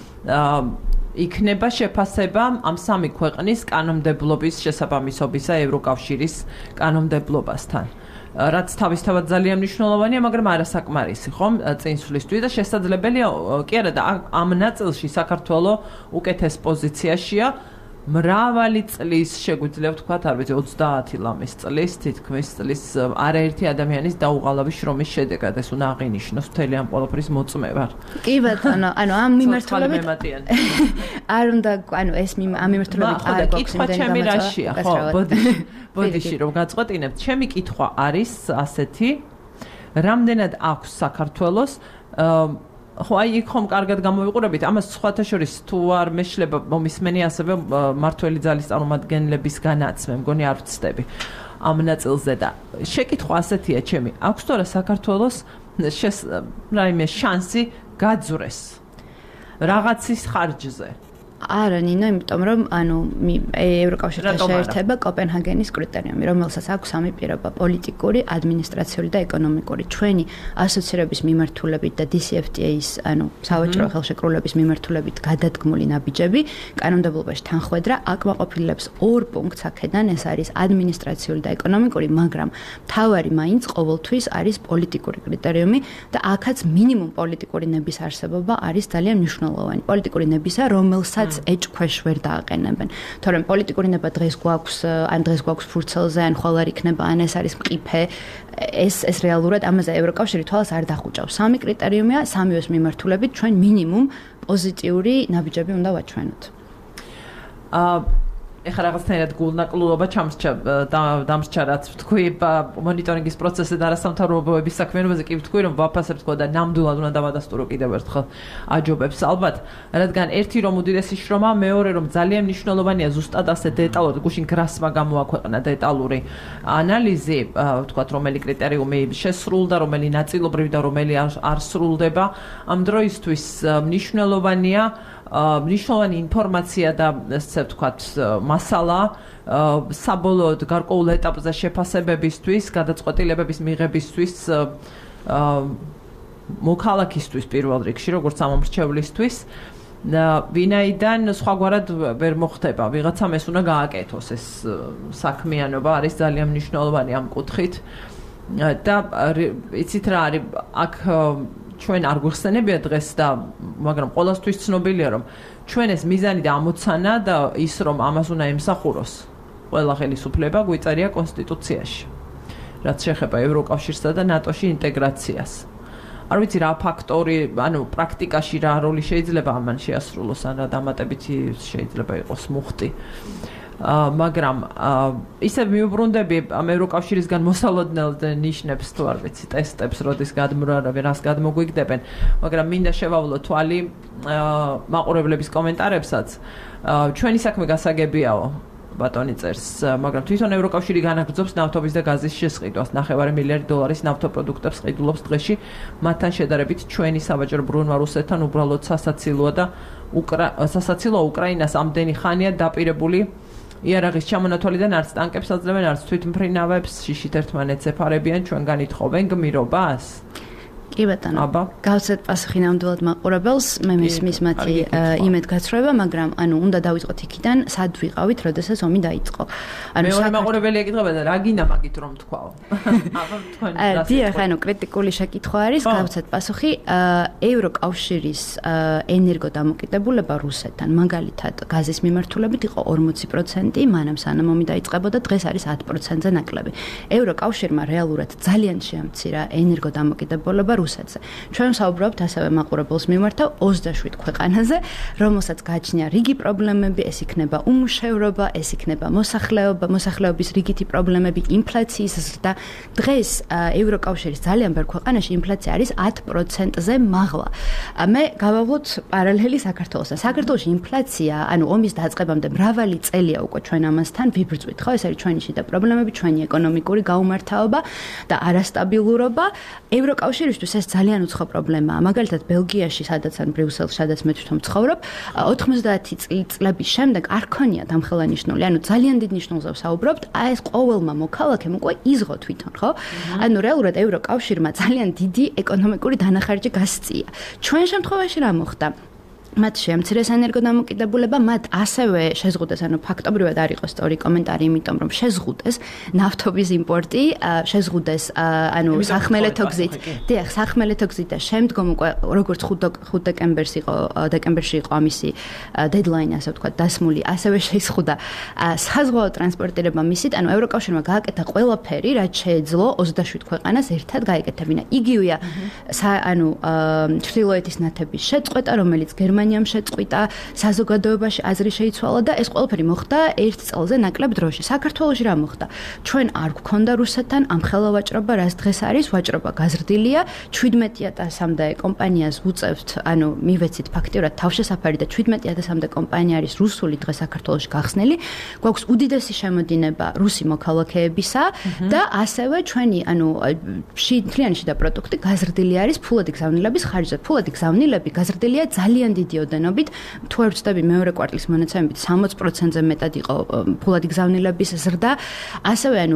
იქნება შეფასება ამ სამი ქვეყნის კანონმდებლობის შესაბამისობისა ევროკავშირის კანონმდებლობასთან. რაც თავისთავად ძალიან მნიშვნელოვანია, მაგრამ არასაკმარისი, ხომ, წინსვლისთვის და შესაძლებელია კი არა და ამ ნაწილში საქართველოს უკეთეს პოზიციაშია მრავალი წლის შეგვიძლია ვთქვათ, არ ვიცი, ოცდაათი ლამის წლის, თითქმის წლის არაერთი ადამიანის დაუღალავი შრომის შედეგად ეს უნდა აღინიშნოს მთელი ამ ყველაფრის მოწმევა. კი ბატონო, ანუ ამ მიმართულებით არ უნდა, ანუ ეს ამ მიმართულებით არ გვაქვს იმდენი ჩემი რაშია, ხო, ბოდიში, ბოდიში რომ გაწყვეტინებთ, ჩემი კითხვა არის ასეთი, რამდენად აქვს საქართველოს ხო აი იქ ხომ კარგად გამოვიყურებით ამას სხვათა შორის თუ არ მეშლება მომისმენი ასევე მართველი ძალის წარმომადგენლების განაცმე მგონი არ ვწდები ამ ნაწილზე და შეკითხვა ასეთია ჩემი აქვს თორე საქართველოს რაიმე შანსი გაძვრეს რაღაცის ხარჯზე არა ნინო, იმიტომ რომ ანუ ევროკავშირთან შეერთება კოპენჰაგენის კრიტერიუმი, რომელსაც აქვს სამი პირობა: პოლიტიკური, ადმინისტრაციული და ეკონომიკური. ჩვენი ასოცირების მიმართულებით და დი სი ეფ ტი ეის, ანუ სავაჭრო ხელშეკრულების მიმართულებით გადადგმული ნაბიჯები, კანონმდებლობაში თანხვედრა აკმაყოფილებს ორ პუნქტს აქედან, ეს არის ადმინისტრაციული და ეკონომიკური, მაგრამ მთავარი მაინც ყოველთვის არის პოლიტიკური კრიტერიუმი და აქაც მინიმუმ პოლიტიკური ნების არსებობა არის ძალიან მნიშვნელოვანი. პოლიტიკური ნებისა, რომელსაც ეჭქვეშ ვერ დააყენებენ. თორემ პოლიტიკური ნება დღეს გვაქვს, ან დღეს გვაქვს ფურცელზე, ან ხოლ არ იქნება, ან ეს არის მყიფე. ეს ეს რეალურად ამაზე ევროკავშირი თვალს არ დახუჭავს. სამი კრიტერიუმია, სამივეს მიმართულებით ჩვენ მინიმუმ პოზიტიური ნაბიჯები უნდა ვაჩვენოთ. აა ეხლა რაღაცნაირად გულნაკლულობა ჩამსჭა დამსჭა რაც ვთქვი მონიტორინგის პროცესზე და არასამთავრობოების საქმიანობაზე კი ვთქვი რომ ვაფასებ თქო და ნამდვილად უნდა დავადასტურო კიდევ ერთხელ აჯობებს ალბათ რადგან ერთი რომ უდიდესი შრომა მეორე რომ ძალიან მნიშვნელოვანია ზუსტად ასე დეტალურად გუშინ გრასმა გამოაქვეყნა დეტალური ანალიზი ვთქვათ რომელი კრიტერიუმი შესრულდა რომელი ნაწილობრივ და რომელი არ სრულდება ამ დროისთვის მნიშვნელოვანია მნიშვნელოვანი ინფორმაცია და ესე ვთქვათ, მასალა საბოლოოდ გარკვეულ ეტაპზე შეფასებებისთვის, გადაწყვეტილებების მიღებისთვის მოქალაქისთვის პირველ რიგში, როგორც სამომრჩევლისთვის და ვინაიდან სხვაგვარად ვერ მოხდება, ვიღაცამ ეს უნდა გააკეთოს ეს საქმიანობა არის ძალიან მნიშვნელოვანი ამ კუთხით და იცით რა არის აქ ჩვენ არ გვიხსენებია დღეს და მაგრამ ყოველთვის ცნობილია რომ ჩვენ ეს მიზანი და ამოცანა და ის რომ ამას უნდა ემსახუროს ყველა ხელისუფლება გვიწერია კონსტიტუციაში რაც შეეხება ევროკავშირსა და ნატოში ინტეგრაციას არ ვიცი რა ფაქტორი ანუ პრაქტიკაში რა როლი შეიძლება ამან შეასრულოს ან რა დამატებითი შეიძლება იყოს მუხტი მაგრამ ისევ მიუბრუნდები ამ ევროკავშირისგან მოსალოდნელ ნიშნებს თუ არ ვიცი ტესტებს როდის გადმრარავენ რას გადმოგვიგდებენ მაგრამ მინდა შევავლო თვალი მაყურებლების კომენტარებსაც ჩვენი საქმე გასაგებიაო ბატონი წერს მაგრამ თვითონ ევროკავშირი განაგრძობს ნავთობის და გაზის შესყიდვას ნახევარი მილიარდი დოლარის ნავთობპროდუქტებს ყიდულობს დღეში მათთან შედარებით ჩვენი საბაჟო ბრუნვა რუსეთთან უბრალოდ სასაცილოა და სასაცილოა უკრაინას ამდენი ხანია დაპირებული იარაღის ჩამონათვალიდან არც ტანკებს აძლევენ არც თვითმფრინავებს შიშით ერთმანეთს ეფარებიან ჩვენგან ითხოვენ გმირობას კი ბატონო გავცეთ პასუხი ნამდვილად მაყურებელს მე მისმის მათი იმედ გაცრუება მაგრამ ანუ უნდა დავიწყოთ იქიდან სად ვიყავით როდესაც ომი დაიწყო ანუ მე მაყურებელი ეკითხება და რა გინდა მაგით რომ თქვაო აბა თქვენ რა დიახ ანუ კრიტიკული შეკითხვა არის გავცეთ პასუხი ევროკავშირის ენერგოდამოკიდებულება რუსეთთან მაგალითად გაზის მიმართულებით იყო ორმოცი პროცენტი მანამ სანამ ომი დაიწყებოდა დღეს არის ათი პროცენტზე ნაკლები ევროკავშირმა რეალურად ძალიან შეამცირა ენერგოდამოკიდებულება რუსეთზე. ჩვენ საუბრობთ ასევე მაყურებელს მიმართავ ოცდაშვიდ ქვეყანაზე, რომელსაც გააჩნია რიგი პრობლემები, ეს იქნება უმუშევრობა, ეს იქნება მოსახლეობა, მოსახლეობის რიგითი პრობლემები, ინფლაციის ზრდა. დღეს ევროკავშირის ძალიან ბევრ ქვეყანაში ინფლაცია არის ათი პროცენტზე მაღლა. მე გავავლოთ პარალელი საქართველოსთან. საქართველოში ინფლაცია, ანუ ომის დაწყებამდე მრავალი წელია უკვე ჩვენ ამასთან ვიბრძვით, ხო? ეს არის ჩვენი შიდა პრობლემები, ჩვენი ეკონომიკური გაუმართავობა და არასტაბილურობა. ევროკავშირისთვის ეს ძალიან უცხო პრობლემაა. მაგალითად, ბელგიაში, სადაც ან ბრიუსელში, სადაც მე თვითონ ვცხოვრობ, ოცდაათი წლების შემდეგ არ ქონია დამხელანიშნული, ანუ ძალიან დიდ ნიშნულზე ვსაუბრობთ, აი ეს ყოველმა მოქალაქემ უკვე იზღო თვითონ, ხო? ანუ რეალურად ევროკავშირმა ძალიან დიდი ეკონომიკური დანახარჯი გასწია. ჩვენ შემთხვევაში რა მოხდა? მათ შეამცირეს ენერგოდამოკიდებულება, მათ ასევე შეზღუდეს, ანუ ფაქტობრივად არ იყო სწორი კომენტარი, იმიტომ რომ შეზღუდეს ნავთობის იმპორტი, შეზღუდეს, ანუ სახმელეთო გზით, დიახ, სახმელეთო გზით და შემდგომ უკვე როგორც ხუთი დეკემბერს იყო, დეკემბერში იყო ამისი დედლაინი, ასე ვთქვათ, დასმული, ასევე შეზღუდა საზღვაო ტრანსპორტირება მისით, ანუ ევროკავშირმა გააკეთა ყველაფერი, რაც შეეძლო ოცდაშვიდ ქვეყანას ერთად გაეკეთებინა. იგივეა, ანუ ჩრდილოეთის ნათების შეწყვეტა, რომელიც გერმანიაში გერმანიამ შეწყვიტა, საზოგადოებაში აზრი შეიცვალა და ეს ყველაფერი მოხდა ერთ წელზე ნაკლებ დროში. საქართველოში რა მოხდა? ჩვენ არ გვქონდა რუსეთთან ამ ხელა ვაჭრობა, რაც დღეს არის, ვაჭრობა გაზრდილია, შვიდმეტი ათასამდე კომპანიას უწევთ, ანუ მივეცით ფაქტიურად თავშესაფარი და შვიდმეტი ათასამდე კომპანია არის რუსული დღეს საქართველოში გახსნილი. გვაქვს უდიდესი შემოდინება რუსი მოქალაქეებისა და ასევე ჩვენი, ანუ მთლიანი შიდა პროდუქტი გაზრდილი არის ფულადი გზავნილების ხარჯზე. ფულადი გზავნილები გაზრდილია ძალიან დიდი ოდენობით, თუ არ ვცდები მეორე კვარტლის მონაცემებით სამოცი პროცენტზე მეტად იყო ფულადი გზავნილების ზრდა, ასევე ანუ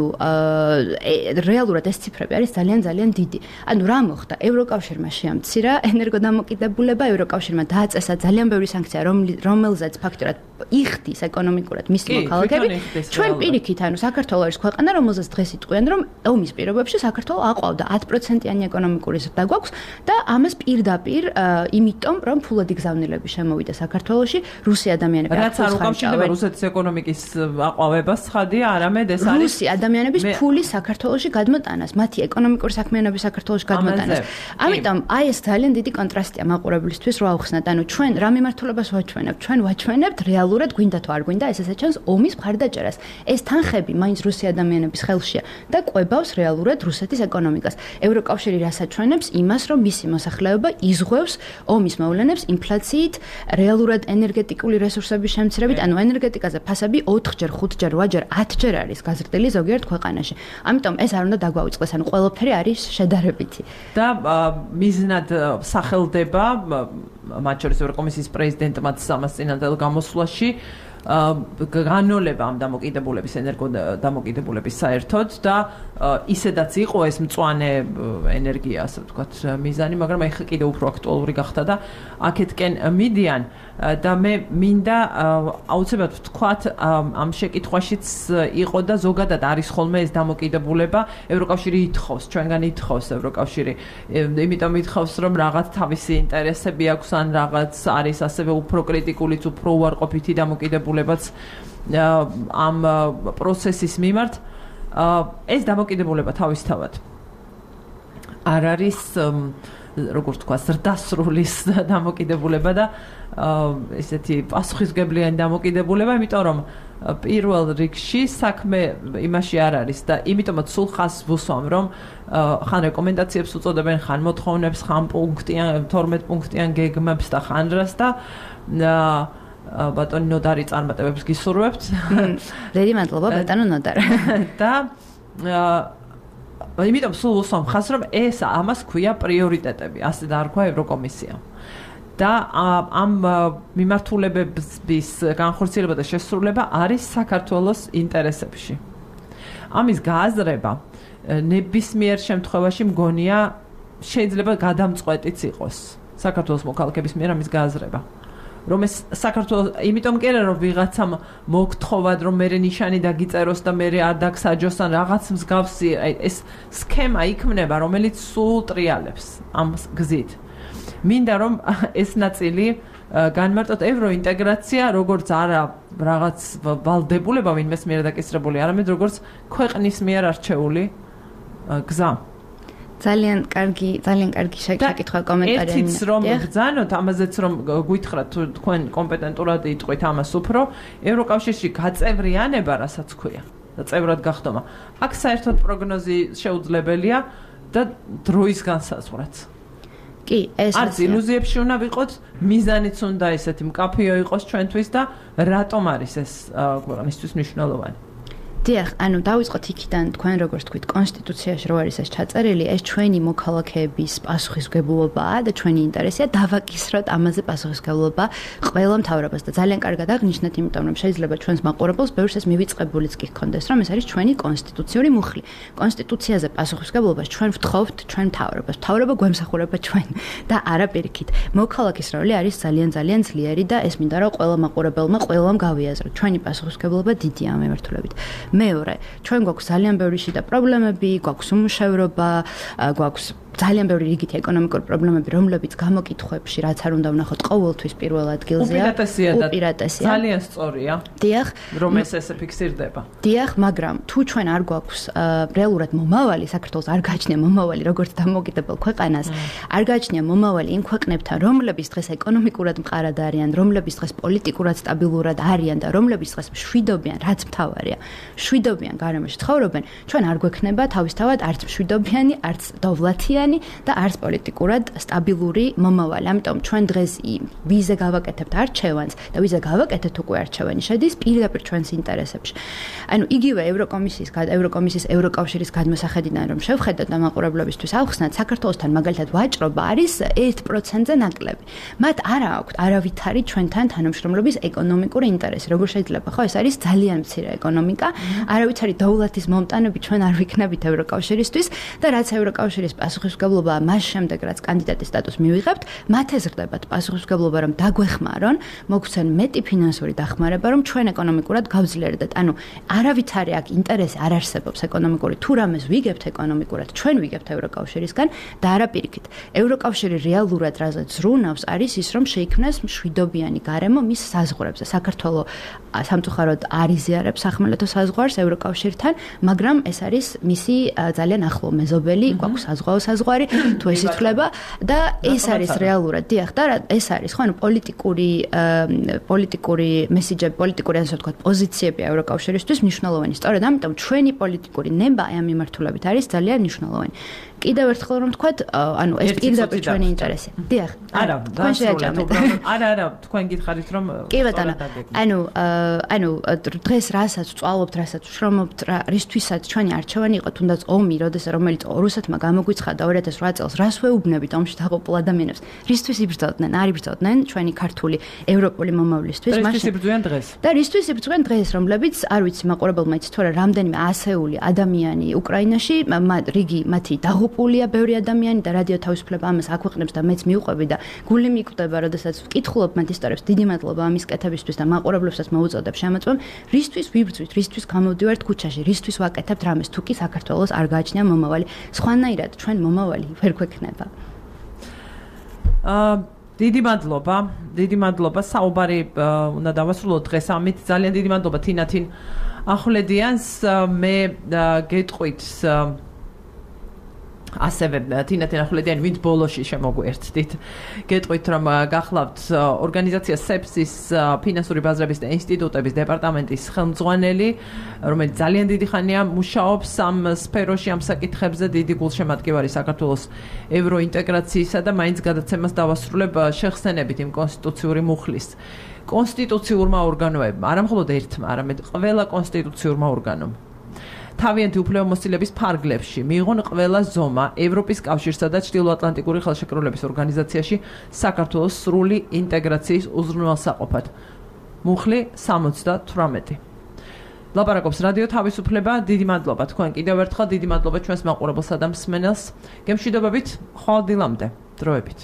რეალურად ეს ციფრები არის ძალიან ძალიან დიდი. ანუ რა მოხდა? ევროკავშირმა შეამცირა ენერგოდამოკიდებულება, ევროკავშირმა დააწესა ძალიან ბევრი სანქცია, რომელზეც ფაქტურად იხდის ეკონომიკურად მისი მოქალაქეები. ჩვენ პირიქით, ანუ საქართველო არის ქვეყანა, რომელზეც დღეს იტყვიან, რომ ომის პირობებში საქართველო აყვავდა ათი პროცენტიანი ეკონომიკური ზრდა გვაქვს და ამას პირდაპირ იმიტომ, რომ ფულადი გზავნილები შემოვიდა საქართველოში, რუსი ადამიანები რაც არ უკავშირდება რუსეთის ეკონომიკის აყვავებას, ხადია, არამედ ეს არის რუსი ადამიანების ფული საქართველოში გადმოტანას, მათი ეკონომიკური საქმიანობის საქართველოში გადმოტანას. ამიტომ აი ეს ძალიან დიდი კონტრასტია მაყურებლისთვის რა ავხსნათ, ანუ ჩვენ რა მიმართულებას ვაჩვენებთ? ჩვენ ვაჩვენებთ რეალურად გვინდა თუ არ გვინდა, ესეც ჩანს ომის მხარდაჭერას. ეს თანხები მაინც რუსი ადამიანების ხელშია და კვებავს რეალურად რუსეთის ეკონომიკას. ევროკავშირი რას აჩვენებს? იმას, რომ მისი მოსახლეობა იზღვევს ომის მოვლენებს ინფლაციით, რეალურად ენერგეტიკული რესურსების შემცირებით, ანუ ენერგეტიკაზე ფასები ოთხჯერ, ხუთჯერ, ოთხჯერ, ათჯერ არის გაზრდილი ზოგიერთ ქვეყანაში. ამიტომ ეს არ უნდა დაგვაუწყდეს, ანუ ყველაფერი არის შედარებითი. და მიზნად სახელდება მათ შორის ევროკომისიის პრეზიდენტმაც ამას წინანდელ გამოსვლაში განოლება ამ დამოკიდებულების ენერგო დამოკიდებულების საერთოდ და ისედაც იყო ეს მწვანე ენერგია, ასე ვთქვათ, მიზანი, მაგრამ ეხლა კიდე უფრო აქტუალური გახდა და აქეთკენ მიდიან და მე მინდა აუცილებლად ვთქვათ ამ შეკითხვაშიც იყო და ზოგადად არის ხოლმე ეს დამოკიდებულება ევროკავშირი ითხოვს, ჩვენგან ითხოვს ევროკავშირი, იმიტომ ითხოვს რომ რაღაც თავისი ინტერესები აქვს ან რაღაც არის ასევე უფრო კრიტიკულიც, უფრო უარყოფითი დამოკიდებულებაც ამ პროცესის მიმართ. ეს დამოკიდებულება თავისთავად არ არის როგორ თქვა ზრდასრულის დამოკიდებულება და ესეთი პასუხისმგებლიანი დამოკიდებულება, იმიტომ რომ პირველ რიგში საქმე იმაში არ არის და იმიტომაც სულ ხაზს ვუსვამ რომ ხან რეკომენდაციებს უწოდებენ, ხან მოთხოვნებს, ხან პუნქტიან, თორმეტ პუნქტიან გეგმებს და ხან რას და ბატონი ნოდარი წარმატებებს გისურვებთ. დიდი მადლობა ბატონო ნოდარ. და იმიტომ სულ ვუსვამ ხაზს რომ ეს ამას ქვია პრიორიტეტები, ასე დაარქვა ევროკომისიამ. და ამ მიმართულებების განხორციელება და შესრულება არის საქართველოს ინტერესებში. ამის გააზრება ნებისმიერ შემთხვევაში მგონია შეიძლება გადამწყვეტიც იყოს საქართველოს მოქალაქეების მიერ ამის გააზრება. რომ ეს საქართველოს იმიტომ კი არა რომ ვიღაცამ მოგთხოვად რომ მე ნიშანი დაგიწეროს და მე არ დაგსაჯოს ან რაღაც მსგავსი ეს სქემა იქმნება რომელიც სულ ტრიალებს ამ გზით. მინდა რომ ეს ნაწილი განმარტოთ ევროინტეგრაცია როგორც არა რაღაც ვალდებულება ვინმეს მიერ დაკისრებული, არამედ როგორც ქვეყნის მიერ არჩეული გზა. ძალიან კარგი, ძალიან კარგი შეკითხვა კომენტარი. ერთიც რომ გძანოთ, ამაზეც რომ გვითხრათ თქვენ კომპეტენტურად იტყვით ამას უფრო, ევროკავშირში გაწევრიანება, რასაც ქვია, და წევრად გახდომა. აქ საერთოდ პროგნოზი შეუძლებელია და დროის განსაზღვრაც. კი, ეს არც ილუზიებში უნდა ვიყოთ, მიზანიც უნდა ესეთი მკაფიო იყოს ჩვენთვის და რატომ არის ეს ქვეყნისთვის მნიშვნელოვანი. დიახ, ანუ დავიწყოთ იქიდან, თქვენ როგორც თქვით, კონსტიტუციაში რო არის ეს ჩაწერილი, ეს ჩვენი მოქალაქეების პასუხისმგებლობაა და ჩვენი ინტერესია დავაკისროთ ამაზე პასუხისმგებლობა ყველა მთავრობას და ძალიან კარგად აღნიშნეთ, იმიტომ რომ შეიძლება ჩვენს მაყურებელს ბევრს ეს მივიწყებულიც კი ჰქონდეს, რომ ეს არის ჩვენი კონსტიტუციური მუხლი. კონსტიტუციაზე პასუხისმგებლობას ჩვენ ვთხოვთ ჩვენ მთავრობას, მთავრობა გვემსახურება ჩვენ და არა პირიქით. მოქალაქის როლი არის ძალიან ძალიან ძლიერი და ეს მინდა რომ ყველა მაყურებელმა ყველამ გავიაზროთ. ჩვენი პასუხისმგებლობა დიდია ამ მიმართულებით. მეორე, ჩვენ გვაქვს ძალიან ბევრი შიდა პრობლემები, გვაქვს უმუშევრობა, გვაქვს ძალიან ბევრი რიგითი ეკონომიკური პრობლემები, რომლებიც გამოკითხვებში, რაც არ უნდა ვნახოთ, ყოველთვის პირველ ადგილზეა. უპირატესია და უპირატესია. ძალიან სწორია. დიახ, რომ ეს ესე ფიქსირდება. დიახ, მაგრამ თუ ჩვენ არ გვაქვს რეალურად მომავალი, საქართველოს არ გააჩნია მომავალი, როგორც დამოუკიდებელ ქვეყანას, არ გააჩნია მომავალი იმ ქვეყნებთან, რომლებიც დღეს ეკონომიკურად მყარად არიან, რომლებიც დღეს პოლიტიკურად სტაბილურად არიან და რომლებიც დღეს მშვიდობიან, რაც მთავარია. მშვიდობიან გარემოში ცხოვრობენ, ჩვენ არ გვექნება თავისთავად არც მშვიდობიანი, არც დოვლათიანი და არც პოლიტიკურად სტაბილური მომავალი. ამიტომ ჩვენ დღეს ვიზე გავაკეთებთ არჩევანს და ვიზე გავაკეთეთ უკვე არჩევანი შედის პირდაპირ ჩვენს ინტერესებში. ანუ იგივე ევროკომისიის, ევროკომისიის ევროკავშირის გადმოსახედიდან რომ შევხედოთ და მაყურებლებისთვის ავხსნათ, საქართველოსთან მაგალითად ვაჭრობა არის ერთ პროცენტზე ნაკლები. მათ არ აქვთ არავითარი ჩვენთან თანამშრომლობის ეკონომიკური ინტერესი. როგორ შეიძლება, ხო, ეს არის ძალიან მცირე ეკონომიკა, არავითარი დოვლათის მომტანები ჩვენ არ ვიქნებით ევროკავშირისთვის და რაც ევროკავშირის პასუხისმგებლობა მას შემდეგ რაც კანდიდატის სტატუსს მივიღებთ, მათ ეზრდებათ პასუხისმგებლობა რომ დაგვეხმარონ, მოგცენ მეტი ფინანსური დახმარება რომ ჩვენ ეკონომიკურად გავძლიერდეთ. ანუ არავითარი აქ ინტერესი არ არსებობს ეკონომიკური, თუ რამეს ვიგებთ ეკონომიკურად, ჩვენ ვიგებთ ევროკავშირისგან და არა პირიქით. ევროკავშირი რეალურად რაზეც ზრუნავს არის ის რომ შეიქმნას მშვიდობიანი გარემო მის საზღვრებზე. საქართველო სამწუხაროდ არ იზიარებს სახმელეთო საზღვარს ევროკავშირთან, მაგრამ ეს არის მისი ძალიან ახლო მეზობელი, გვაქვს საზღვაო საზღვარი, თუ ეს ითვლება და ეს არის რეალურად, დიახ, და ეს არის ხო, ანუ პოლიტიკური პოლიტიკური მესიჯები, პოლიტიკური ასე ვთქვათ, პოზიციები ევროკავშირისთვის მნიშვნელოვანი. სწორედ ამიტომ ჩვენი პოლიტიკური ნება ამ მიმართულებით არის ძალიან მნიშვნელოვანი. კიდევ ერთხელ რომ თქვათ, ანუ ეს პირდაპირ ჩვენი ინტერესი. დიახ. არა, თქვენ შეაჯამეთ. არა, არა, თქვენ გითხარით რომ კი ბატონო. ანუ ანუ დღეს რასაც წვალობთ, რასაც შრომობთ, რისთვისაც ჩვენი არჩევანი იყო, თუნდაც ომი, როდესაც რომელიც რუსეთმა გამოგვიცხადა ორი ათას ოთხ წელს, რას ვეუბნებით ომში დაღუპულ ადამიანებს? რისთვის იბრძოდნენ? არ იბრძოდნენ ჩვენი ქართული ევროპული მომავლისთვის, მაშინ რისთვის იბრძვიან დღეს? და რისთვის იბრძვიან დღეს, რომლებიც არ ვიცი, მაყურებელმა იცით თუ არა, რამდენიმე ასეული ადამიანი უკრაინაში, რიგი მათი დაღუპულია, ბევრი ადამიანი და რადიო თავისუფლება ამას აქვეყნებს და მეც მივყვები და გული მიკვდება, როდესაც ვკითხულობ მათ ისტორიებს. დიდი მადლობა ამის კეთებისთვის და მაყურებლებსაც მოუწოდებ შემოწმեմ, რისთვის ვიბრძვით, რისთვის გამოვდივართ ქუჩაში, რისთვის ვაკეთებთ რამეს, თუ კი საქართველოს არ გააჩნია მომავალი. სხვანაირად ჩვენ მომავალი ვერ გვექნება. აა დიდი მადლობა, დიდი მადლობა. საუბარი უნდა დავასრულოთ დღეს ამით. ძალიან დიდი მადლობა თინათინ ახვლედიანს. მე გეტყვით ასევე თინათინ ახვლედიანი, ვინც ბოლოში შემოგვერთდით. გეტყვით რომ გახლავთ ორგანიზაცია სეფსის ფინანსური ბაზრების და ინსტიტუტების დეპარტამენტის ხელმძღვანელი, რომელიც ძალიან დიდი ხანია მუშაობს ამ სფეროში, ამ საკითხებზე. დიდი გულშემატკივარი საქართველოს ევროინტეგრაციისა და მაინც გადაცემას დავასრულებ შეხსენებით იმ კონსტიტუციური მუხლის კონსტიტუციურმა ორგანოებმა, არა მხოლოდ ერთმა, არამედ ყველა კონსტიტუციურმა ორგანომ. თავიანთი უფლებამოსილების ფარგლებში მიიღონ ყველა ზომა ევროპის კავშირსა და ჩრდილოატლანტიკური ხელშეკრულების ორგანიზაციაში საქართველოს სრული ინტეგრაციის უზრუნველსაყოფად. მუხლი სამოცდათვრამეტი. ლაპარაკობს რადიო თავისუფლება. დიდი მადლობა თქვენ კიდევ ერთხელ, დიდი მადლობა ჩვენს მაყურებელსა და მსმენელს. გემშვიდობებით, ხვალ დილამდე, დროებით.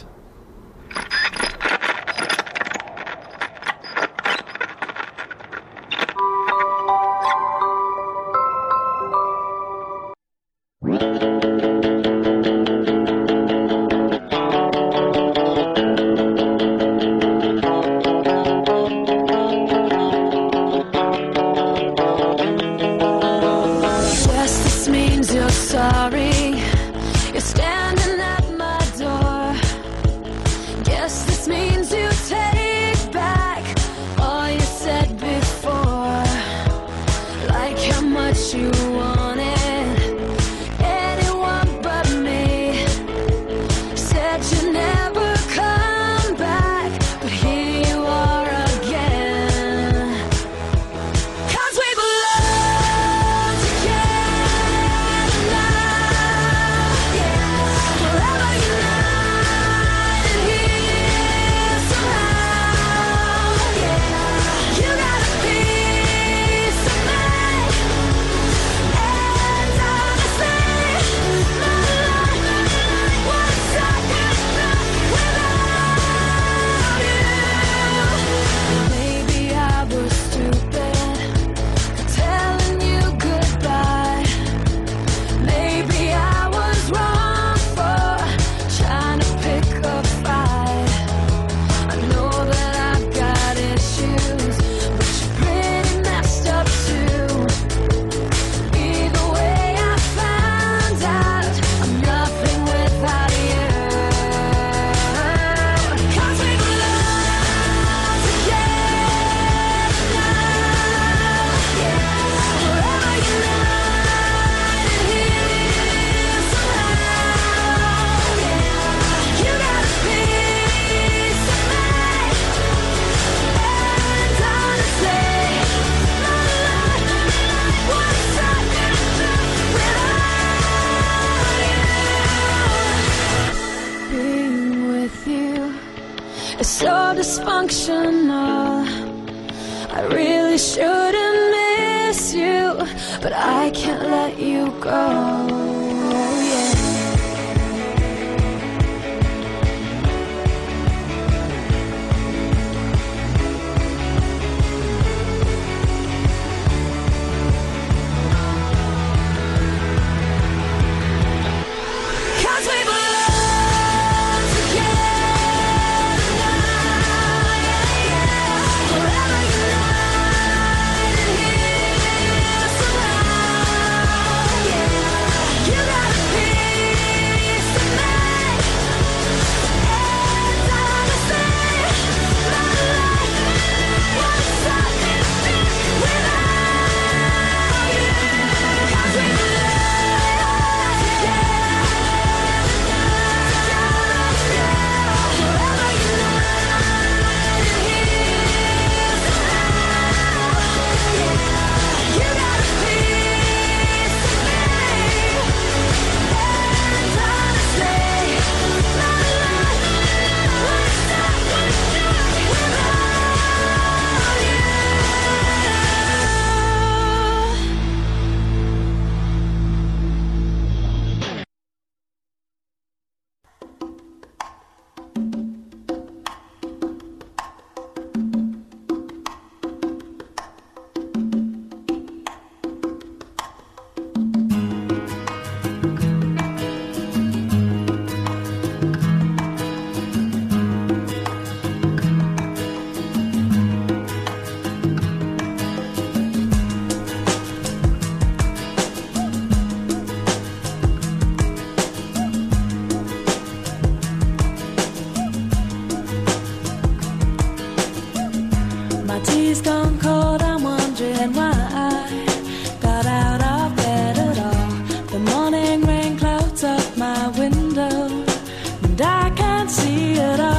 Dysfunctional. I really shouldn't miss you, but I can't let you go. Yeah. window, and I can't see it all.